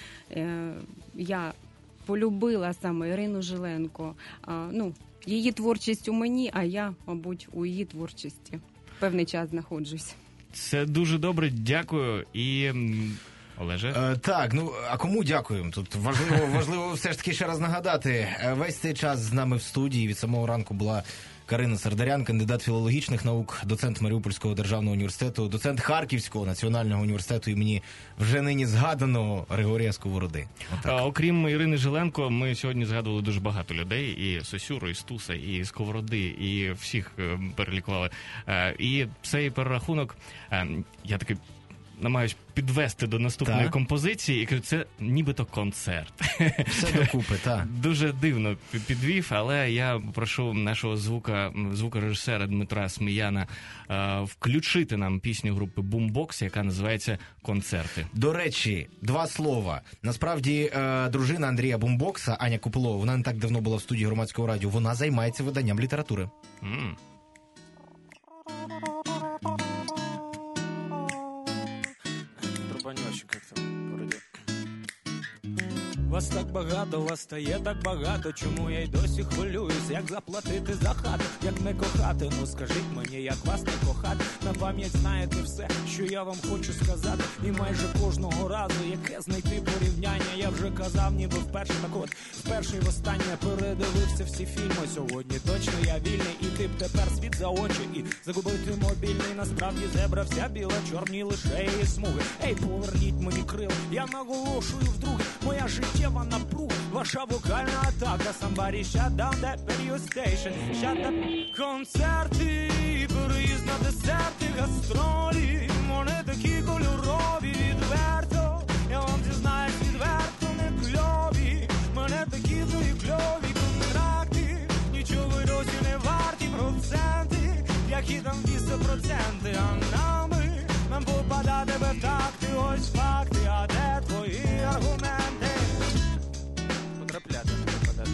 я полюбила саме Ірину Жиленко. Ну, її творчість у мені, а я, мабуть, у її творчості певний час знаходжусь. Це дуже добре, дякую. І... Олеже? Е, так, ну, а кому дякуємо? Тут важливо, важливо все ж таки ще раз нагадати. Е, Весь цей час з нами в студії від самого ранку була Карина Сардарян, кандидат філологічних наук, доцент Маріупольського державного університету, доцент Харківського національного університету імені вже нині згаданого Григорія Сковороди. А, окрім Ірини Жиленко, ми сьогодні згадували дуже багато людей. І Сосюру, і Стуса, і Сковороди, і всіх е, перелікували. Е, і цей перерахунок, е, я такий намагаюсь підвести до наступної так. композиції, і кажу, це нібито концерт. Все докупи, так. Дуже дивно підвів, але я прошу нашого звука, звукорежисера Дмитра Сміяна е, включити нам пісню групи Boombox, яка називається «Концерти». До речі, два слова. Насправді, е, дружина Андрія Бумбокса, Аня Копилова, вона не так давно була в студії Громадського радіо, вона займається виданням літератури. Mm. Как-то вроде. Вас так багато, вас стає так багато. Чому я й досі хвилююсь, як заплатити за хату, як не кохати, ну скажіть мені, як вас не кохати. На пам'ять знаєте все, що я вам хочу сказати. І майже кожного разу, яке знайти порівняння, я вже казав, ніби вперше. Так от, вперше і востаннє передивився всі фільми. Сьогодні точно я вільний, і ти б тепер світ за очі. І загубити мобільний, насправді зебра вся біла, чорні лише її смуги. Ей, поверніть мені крила, я наголошую вдруге, моя життєва напруга, ваша вокальна атака. Somebody shut down that radio station, shut up. Концерти, переїзд на десерти, гастролі, вони такі кольорові, відверто, я вам зізнаюсь, відверто не кльові, мене такі злі кльові контракти, нічого ви досі не варті, проценти, які там вісе проценти, а нами, нам попадати в такти, ось факти, а де твої аргументи? Потрапляти не попадати.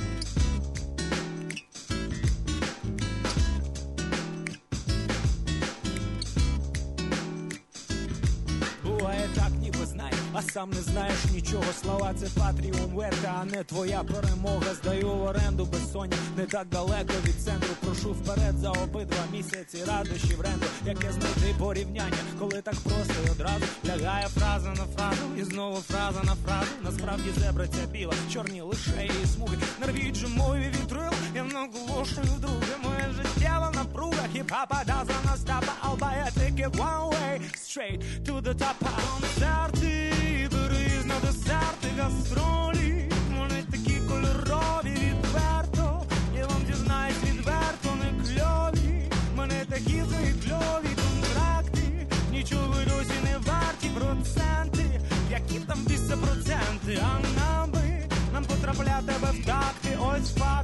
Буває так, ніби знаєш, а сам не знаєш нічого. Слова — це Patreon верка, а не твоя перемога. Здаю в оренду безсоння, не так далеко від центру. Прошу вперед за обидва місяці радощі в ренду. Яке знайти порівняння, коли так просто і одразу лягає фраза на фразу, і знову фраза на фразу. Насправді зебра ця біла, чорні лише її смуги. Нарвіть же мові вітрил, я наголошую вдруге, моє життєва напруга. Хіп-хапа doesn't stop, I'll buy a ticket one way, straight to the top. Концерти, переїзд на десерти, гастролі, вони такі кольорові, відверто, я вам дізнаюсь, відверто не кльові, мене такі злі кльові контракти, нічого ви досі не варті, проценти, які там вісе проценти, а нам би, нам потрапляти в такти, ось факт.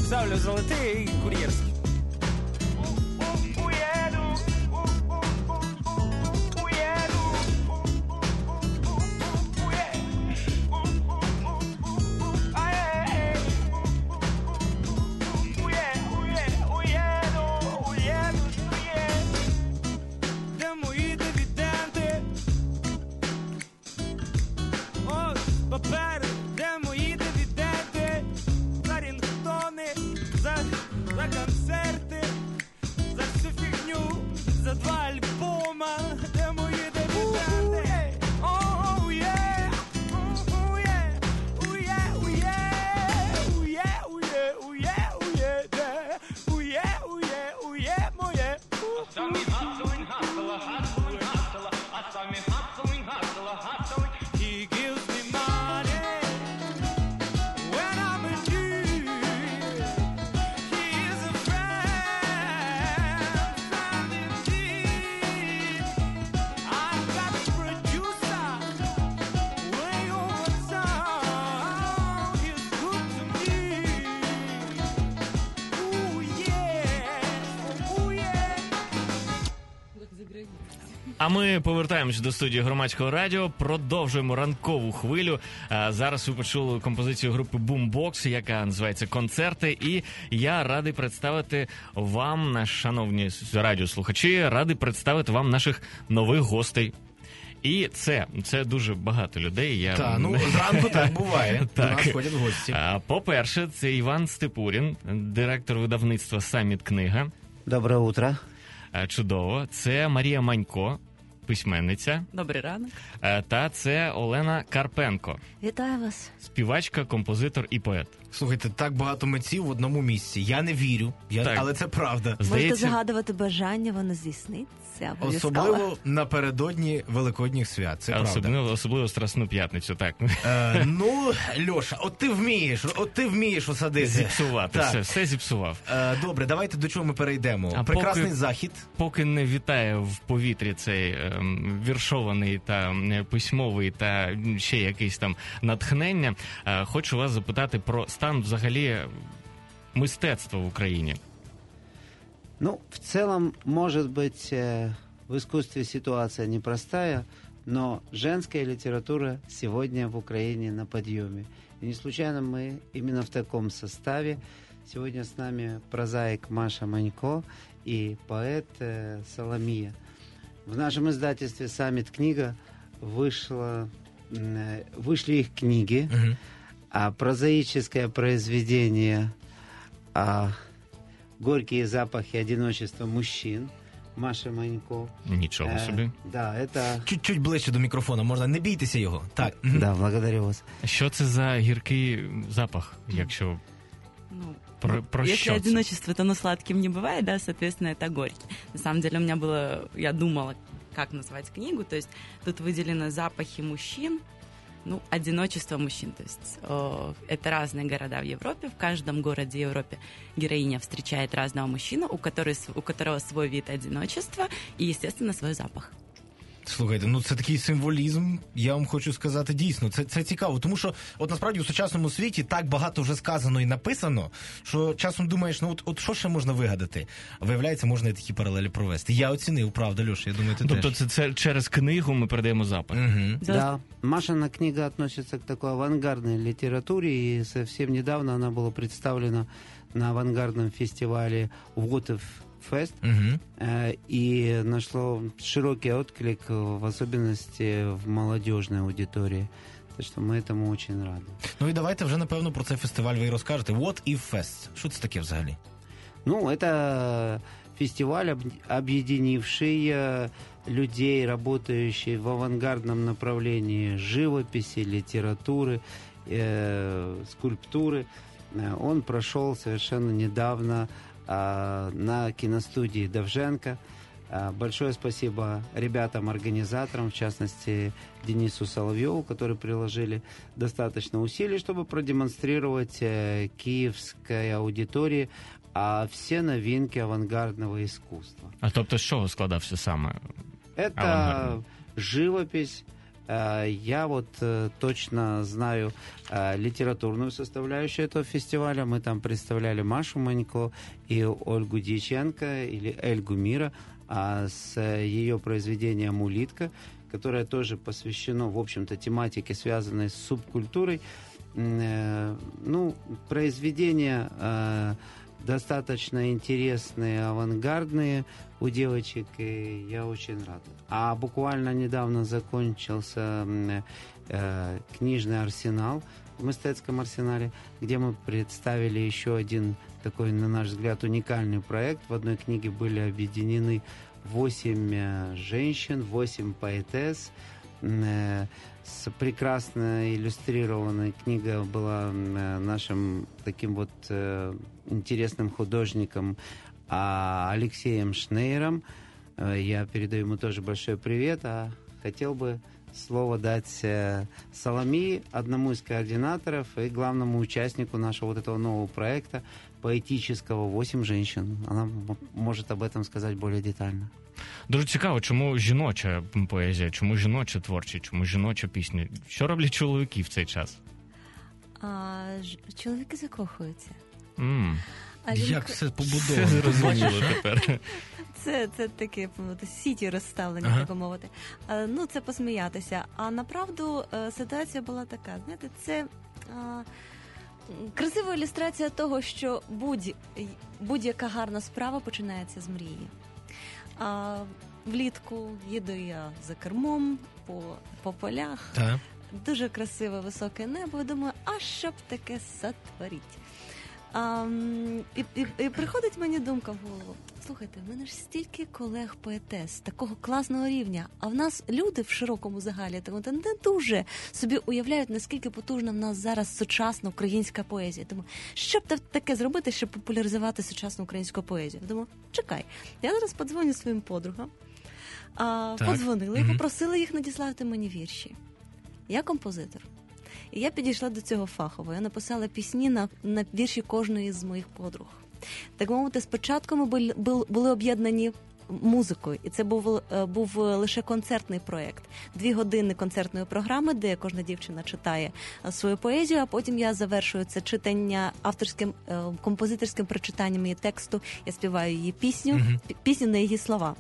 ставлю золотий кур'єрський. А ми повертаємось до студії Громадського радіо, продовжуємо ранкову хвилю. А зараз ви почули композицію групи Boombox, яка називається «Концерти». І я радий представити вам, наші шановні радіослухачі, радий представити вам наших нових гостей. І це, це дуже багато людей. Я... Так, ну зранку так буває. До нас ходять гості. По-перше, це Іван Степурін, директор видавництва «Саміт Книга». Доброе утро. Чудово. Це Марія Манько, письменниця. Добрий ранок. Та це Олена Карпенко. Вітаю вас. Співачка, композитор і поет. Слухайте, так багато митців в одному місці. Я не вірю, я... але це правда. Здається... Можете загадувати бажання, воно здійсниться. Особливо напередодні Великодніх свят, це особливо, правда. Особливо Страсну п'ятницю, так. Е, ну, Льоша, от ти вмієш, от ти вмієш осадити. Зіпсувати, все, все зіпсував. Е, добре, давайте до чого ми перейдемо. А Прекрасний поки, захід. Поки не вітає в повітрі цей е, віршований та письмовий та ще якийсь там натхнення, е, хочу вас запитати про стан взагалі мистецтва в Україні. Ну, в целом, может быть, в искусстве ситуация непростая, но женская литература сегодня в Украине на подъеме. И не случайно мы именно в таком составе. Сегодня с нами прозаик Маша Манько и поэт Соломия. В нашем издательстве «Саммит Книга» вышло, вышли их книги, угу. а прозаическое произведение а, «Горькие запахи одиночества мужчин» Маша Манько. Нічого собі. Е, да, это... Чуть-чуть ближче до мікрофона, можна, не бійтеся його. Так. Да, благодарю вас. Що це за гіркий запах, якщо... Ну, про, про если что одиночество, то оно сладким не бывает, да, соответственно, это горький. На самом деле у меня было, я думала, как назвать книгу, то есть тут выделены запахи мужчин, ну, одиночество мужчин, то есть э, это разные города в Европе, в каждом городе в Европе героиня встречает разного мужчину, у, который, у которого свой вид одиночества и, естественно, свой запах. Слухайте, ну це такий символізм, я вам хочу сказати, дійсно, це, це цікаво, тому що от насправді у сучасному світі так багато вже сказано і написано, що часом думаєш, ну от, от що ще можна вигадати? Виявляється, можна і такі паралелі провести. Я оцінив, правда, Льоша, я думаю, ти тобто теж. Тобто це, це через книгу ми передаємо запах? Угу. Да, Машина книга относится к такой авангардной литературе, и совсем недавно она была представлена на авангардном фестивале Вотов Фест, угу. э, и нашло широкий отклик, в особенности в молодежной аудитории. Так що ми этому очень раді. Ну і давайте вже, напевно, про цей фестиваль ви і розкажете. What If Fest? Що це таке взагалі? Ну, это фестиваль, объединивший людей, работающих в авангардном направлении живописи, литературы, э, скульптуры. Он прошел совершенно недавно на киностудии Довженко. Большое спасибо ребятам-организаторам, в частности Денису Соловьеву, которые приложили достаточно усилий, чтобы продемонстрировать киевской аудитории а все новинки авангардного искусства. А тобто з чого складався саме Это живопись, Э, я вот э, точно знаю э, литературную составляющую этого фестиваля. Мы там представляли Машу Манько и Ольгу Дьяченко, или Эльгу Мира, а с ее произведением «Улитка», которое тоже посвящено, в общем-то, тематике, связанной с субкультурой. Э, ну, произведения э, достаточно интересные, авангардные у девочек, и я очень рад. А буквально недавно закончился э, книжный арсенал в Мистецком арсенале, где мы представили еще один такой, на наш взгляд, уникальный проект. В одной книге были объединены восемь э, женщин, восемь поэтесс. Э, с прекрасно иллюстрированной книга была э, нашим таким вот э, интересным художником э, Алексеем Шнейером. Э, я передаю ему тоже большой привет, а хотел бы слово дать э, Соломии, одному из координаторов и главному участнику нашего вот этого нового проекта поэтического «Восемь женщин». Она м- может об этом сказать более детально. Дуже цікаво, чому жіноча поезія, чому жіноча творчість, чому жіноча пісня? Що роблять чоловіки в цей час? А, ж- чоловіки закохуються. М. А жінки- Як все Все побудовано. зрозуміло тепер. Це, це таке мовити, сіті розставлені, Ага. так би мовити. А, ну, це посміятися. А направду е, ситуація була така. Знаєте, це а, красива ілюстрація того, що будь, будь-яка гарна справа починається з мрії. А, влітку їду я за кермом по, по полях. Так. Дуже красиве високе небо. І думаю, а що б таке сотворить? А, м, і, і, і приходить мені думка в голову. Слухайте, в мене ж стільки колег поетес, такого класного рівня, а в нас люди в широкому загалі тому не дуже собі уявляють, наскільки потужна в нас зараз сучасна українська поезія. Тому що б таке зробити, щоб популяризувати сучасну українську поезію? Думаю, чекай, я зараз подзвоню своїм подругам. А, Так. подзвонила і Мгм. попросила їх надіслати мені вірші. Я композитор. І я підійшла до цього фахово. Я написала пісні на, на вірші кожної з моїх подруг. Так мовити, спочатку ми були, були, були об'єднані музикою, і це був, е, був лише концертний проєкт. Дві години концертної програми, де кожна дівчина читає е, свою поезію, а потім я завершую це читання авторським, е, композиторським прочитанням її тексту. Я співаю її пісню, Мгм. пі- пісню на її слова.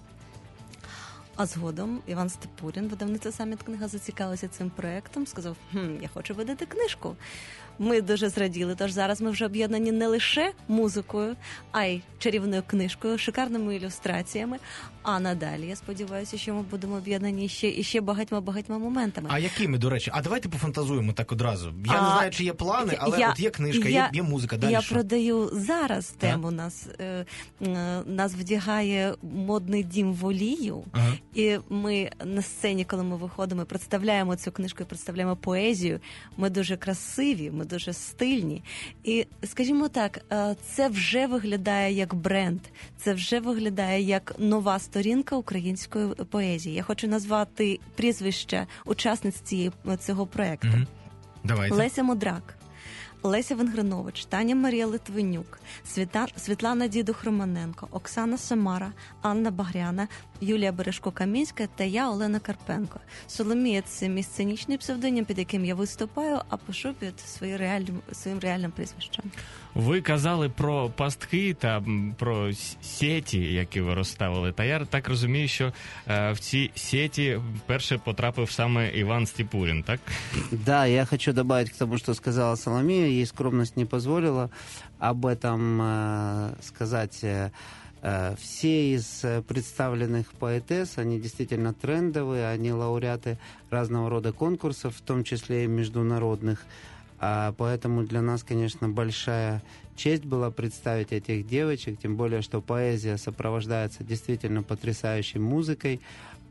А згодом Іван Степурін, видавниця «Саміт Книга», зацікавився цим проєктом, сказав, хм, я хочу видати книжку. Ми дуже зраділи, тож зараз ми вже об'єднані не лише музикою, а й чарівною книжкою, шикарними ілюстраціями, а надалі, я сподіваюся, що ми будемо об'єднані ще, і ще багатьма-багатьма моментами. А якими, до речі? А давайте пофантазуємо так одразу. Я А, не знаю, чи є плани, але я- от є книжка, я- є, є музика, далі Я що? продаю зараз тему. Нас, е, е, нас вдягає модний дім в Олію. Ага. І ми на сцені, коли ми виходимо, представляємо цю книжку і представляємо поезію. Ми дуже красиві, ми дуже стильні. І, скажімо так, е, це вже виглядає як бренд, це вже виглядає як нова сторінка української поезії. Я хочу назвати прізвища учасниць цієї, цього проєкту. Мгм. Давайте. Леся Модрак, Леся Венгринович, Таня Марія Литвинюк, Світа... Світлана Дідух-Романенко, Оксана Самара, Анна Багряна, Юлія Бережко-Камінська та я, Олена Карпенко. Соломія – це мій сценічний псевдонім, під яким я виступаю, а пишу під свої реальним, своїм реальним прізвищем. Ви казали про пастки та м, про с- сеті, які ви розставили. Та я так розумію, що е, в ці сеті вперше потрапив саме Іван Степурін, так? Да, я хочу добавить к тому, что сказала Соломея. Ей скромность не позволила об этом э, сказать. Э, э, все из э, представленных поэтесс, они действительно трендовые, они лауреаты разного рода конкурсов, в том числе и международных. А поэтому для нас, конечно, большая честь была представить этих девочек, тем более, что поэзия сопровождается действительно потрясающей музыкой,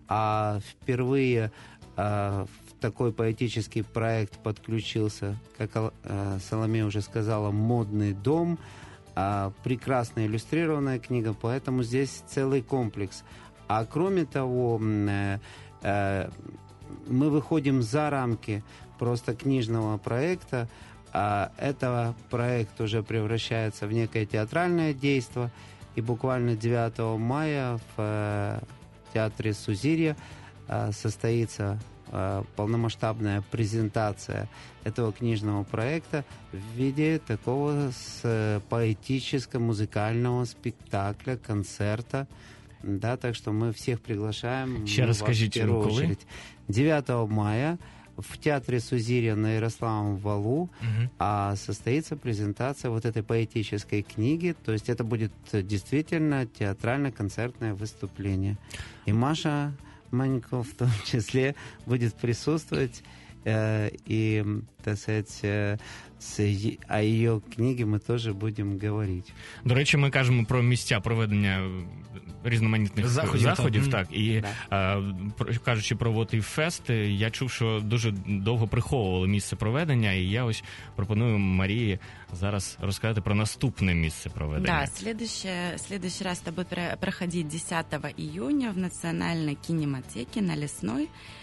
а впервые а, в такой поэтический проект подключился, как а, Соломея уже сказала, «Модный дом», а, прекрасно иллюстрированная книга, поэтому здесь целый комплекс. А кроме того, э, э, мы выходим за рамки просто книжного проекта, а это проект уже превращается в некое театральное действо, и буквально девятого мая в э, театре Сузирья э, состоится э, полномасштабная презентация этого книжного проекта в виде такого с, э, поэтическо-музыкального спектакля, концерта. Да, так что мы всех приглашаем. Ще раз скажіть, в первую коли? очередь. девятого мая в театре Сузирья на Ярославом Валу Угу. а состоится презентация вот этой поэтической книги. То есть это будет действительно театрально-концертное выступление. И Маша Манько в том числе будет присутствовать. Э, и, так сказать, э, с, е- о ее книге мы тоже будем говорить. До речі, ми кажемо про місця проведення різноманітних Заходів, заходів, так. так. І Да. е, про- кажучи про What If Fest, я чув, що дуже довго приховували місце проведення, і я ось пропоную Марії зараз розказати про наступне місце проведення. Да, следующее, следующий раз это будет про- проходить десятого июня в Национальной кинематеке на Лесной.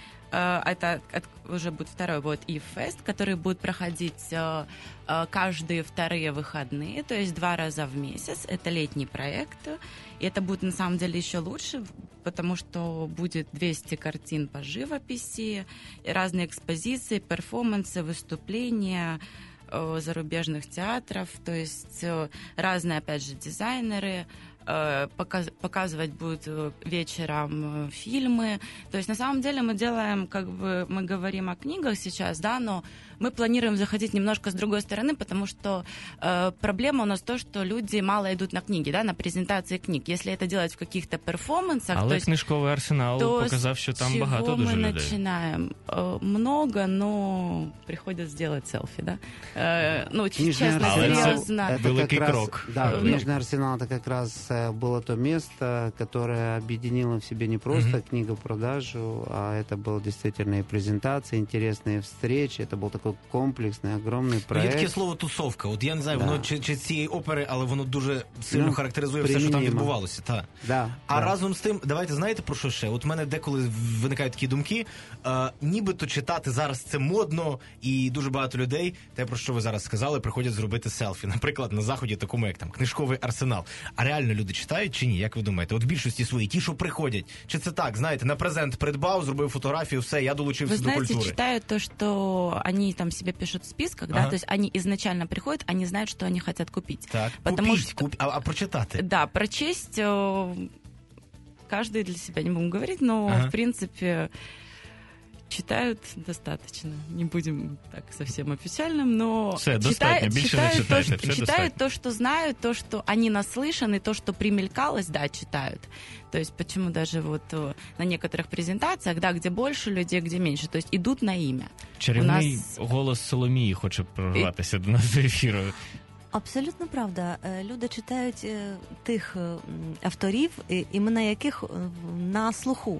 Э, Это от- уже будет второй вот и фест, который будет проходить э, э, каждые вторые выходные, то есть два раза в месяц. Это летний проект, и это будет на самом деле еще лучше, потому что будет двести картин по живописи, и разные экспозиции, перформансы, выступления э, зарубежных театров, то есть э, разные, опять же, дизайнеры, э, показ- показывать будут э, вечером э, фильмы. То есть на самом деле мы делаем, как бы мы говорим о книгах сейчас, да, но мы планируем заходить немножко с другой стороны, потому что э, проблема у нас то, что люди мало идут на книги, да, на презентации книг. Если это делать в каких-то перформансах, Але то есть книжковий арсенал то показав, що там с чего багато мы дуже людей. начинаем? Э, Много, но приходится сделать селфи, да? Э, Ну, ч- Книжный честно, арсенал. серьезно. это Великий как раз- крок. Да, Ну, книжный арсенал это как раз э, было то место, которое объединило в себе не просто Мгм. книгопродажу, а это было действительно и презентации, интересные встречи. Это был такой комплексный, огромный Є проект. таке слово тусовка. От я не знаю, Да. воно чи, чи з цієї опери, але воно дуже сильно Ну, характеризує все, що там примінімо. відбувалося. Та. Да, А да. разом з тим, давайте знаєте про що ще? От в мене деколи виникають такі думки, е, нібито читати зараз це модно, і дуже багато людей, те, про що ви зараз сказали, приходять зробити селфі. Наприклад, на заході такому, як там книжковий арсенал. А реально люди читають чи ні? Як ви думаєте? От в більшості свої, ті, що приходять. Чи це так, знаєте, на презент придбав, зробив фотографію, все, я долучився Вы до знаете, культури. читают то, что они там себе пишут в списках, да, Ага. то есть они изначально приходят, они знают, что они хотят купить. Так, Потому купіть, что- куп... а, а прочитати? Да, прочесть э, каждый для себя, не будем говорить, но, Ага. в принципе, читают достаточно. Не будем так совсем официальным, но Все, читают, достатньо, больше не читают, то, читайте, что, все читают достатньо. то, что знают, то, что они наслышаны, то, что примелькалось, да, читают. То есть почему даже вот э, на некоторых презентациях, да, где больше людей, где меньше, то есть идут на имя. Чарівний У нас- голос Соломії хоче прорватися до нас до ефіру. Абсолютно правда. Е, Люди читають е, тих е, м, авторів, е, імена яких е, в- на слуху.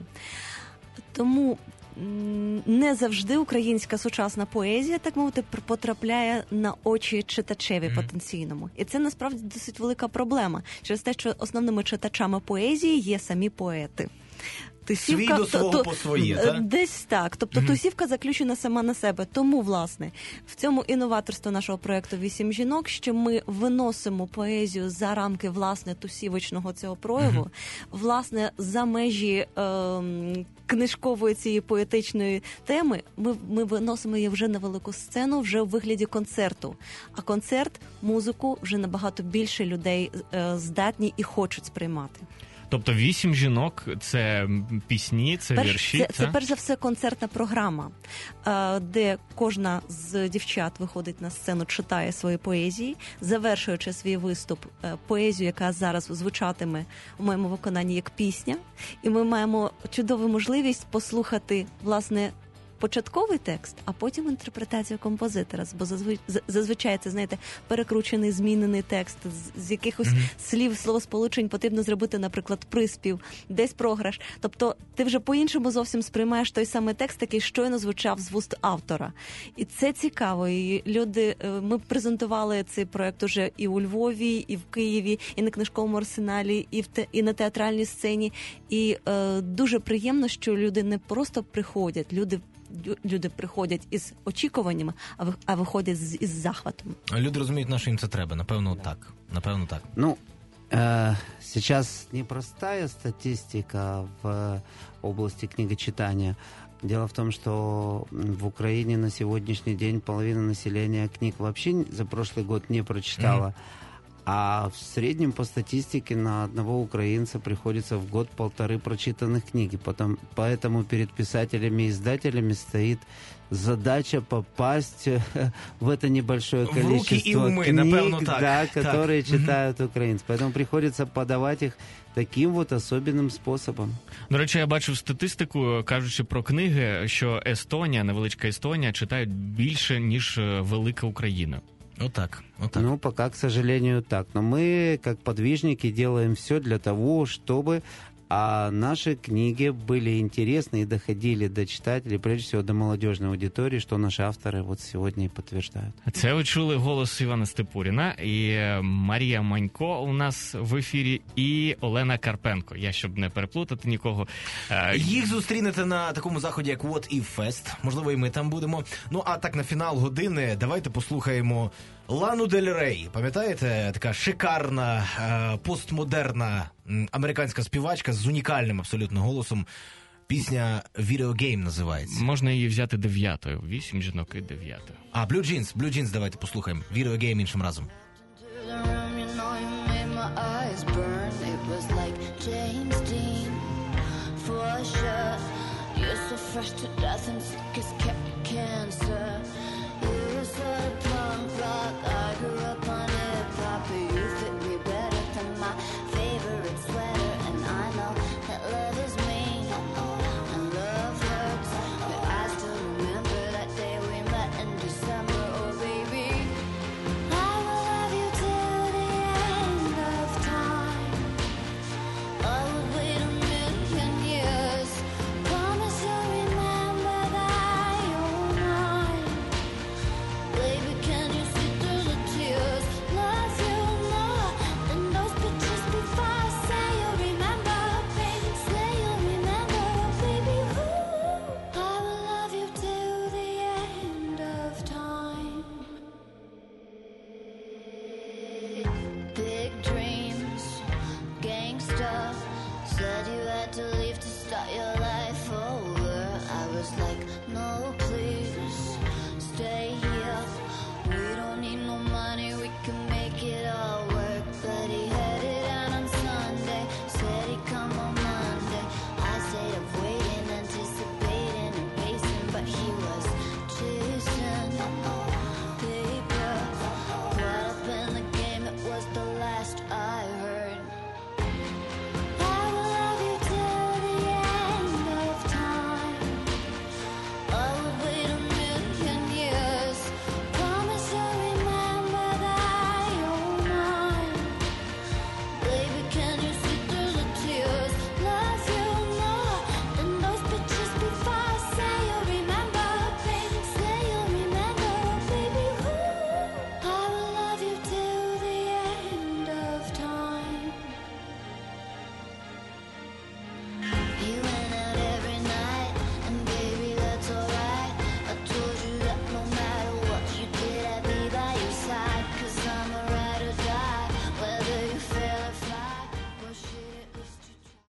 Тому м, не завжди українська сучасна поезія, так мовити, пр- потрапляє на очі читачеві Мгм. потенційному. І це насправді досить велика проблема через те, що основними читачами поезії є самі поети. Свій до свого по своє, е, так? Десь так. Тобто Мгм. тусівка заключена сама на себе. Тому, власне, в цьому інноваторство нашого проєкту «Вісім жінок», що ми виносимо поезію за рамки, власне, тусівочного цього прояву, Мгм. власне, за межі ем, книжкової цієї поетичної теми, ми, ми виносимо її вже на велику сцену, вже у вигляді концерту. А концерт, музику вже набагато більше людей е, здатні і хочуть сприймати. Тобто вісім жінок це пісні, це Перш- вірші. це, це перш за все концертна програма, е, де кожна з дівчат виходить на сцену, читає свої поезії, завершуючи свій виступ е, поезію, яка зараз звучатиме у моєму виконанні як пісня. І ми маємо чудову можливість послухати, власне, початковий текст, а потім інтерпретацію композитора. Бо зазвичай, зазвичай це, знаєте, перекручений, змінений текст, з, з якихось Мгм. слів, словосполучень потрібно зробити, наприклад, приспів, десь програш. Тобто ти вже по-іншому зовсім сприймаєш той самий текст, який щойно звучав з вуст автора. І це цікаво. І люди, е, ми презентували цей проект уже і у Львові, і в Києві, і на книжковому арсеналі, і в те, і на театральній сцені. І е, дуже приємно, що люди не просто приходять, люди лю- люди приходять із очікуваннями, а ви- а виходять з із захватом. Люди розуміють, на що їм це треба. Напевно, так. Напевно, так. Ну, Э, Сейчас непростая статистика в области книгочитания. Дело в том, что в Украине на сегодняшний день половина населения книг вообще за прошлый год не прочитала. Mm-hmm. А в среднем по статистике на одного украинца приходится в год полторы прочитанных книги. Потом, поэтому перед писателями и издателями стоит задача попасть в это небольшое количество умы, книг, напевно, так. Да, которые так. читают украинцы. Поэтому приходится подавать их таким вот особенним способом. До речі, я бачив статистику, кажучи про книги, що Естонія, невеличка Естонія, читають більше, ніж велика Україна. Вот так, вот так. Ну, пока, к сожалению, так. Но мы, как подвижники, делаем все для того, чтобы а наши книги были интересны и доходили до читателей, прежде всего до молодежной аудитории, что наши авторы вот сегодня и подтверждают. Це ви чули голос Івана Степуріна, і Марія Манько у нас в ефірі, і Олена Карпенко. Я, щоб не переплутати нікого. Їх зустрінете на такому заході, як What If Fest. Можливо, і ми там будемо. Ну, а так, на фінал години давайте послухаємо Лану Дель Рей. Пам'ятаєте? Така шикарна, постмодерна американська співачка з унікальним абсолютно голосом. Пісня «Video Game» називається. Можна її взяти дев'ятою. Вісім жінок і дев'ятою. А, Blue Jeans. Blue Jeans давайте послухаємо. «Video Game» іншим разом. Said you had to leave to start your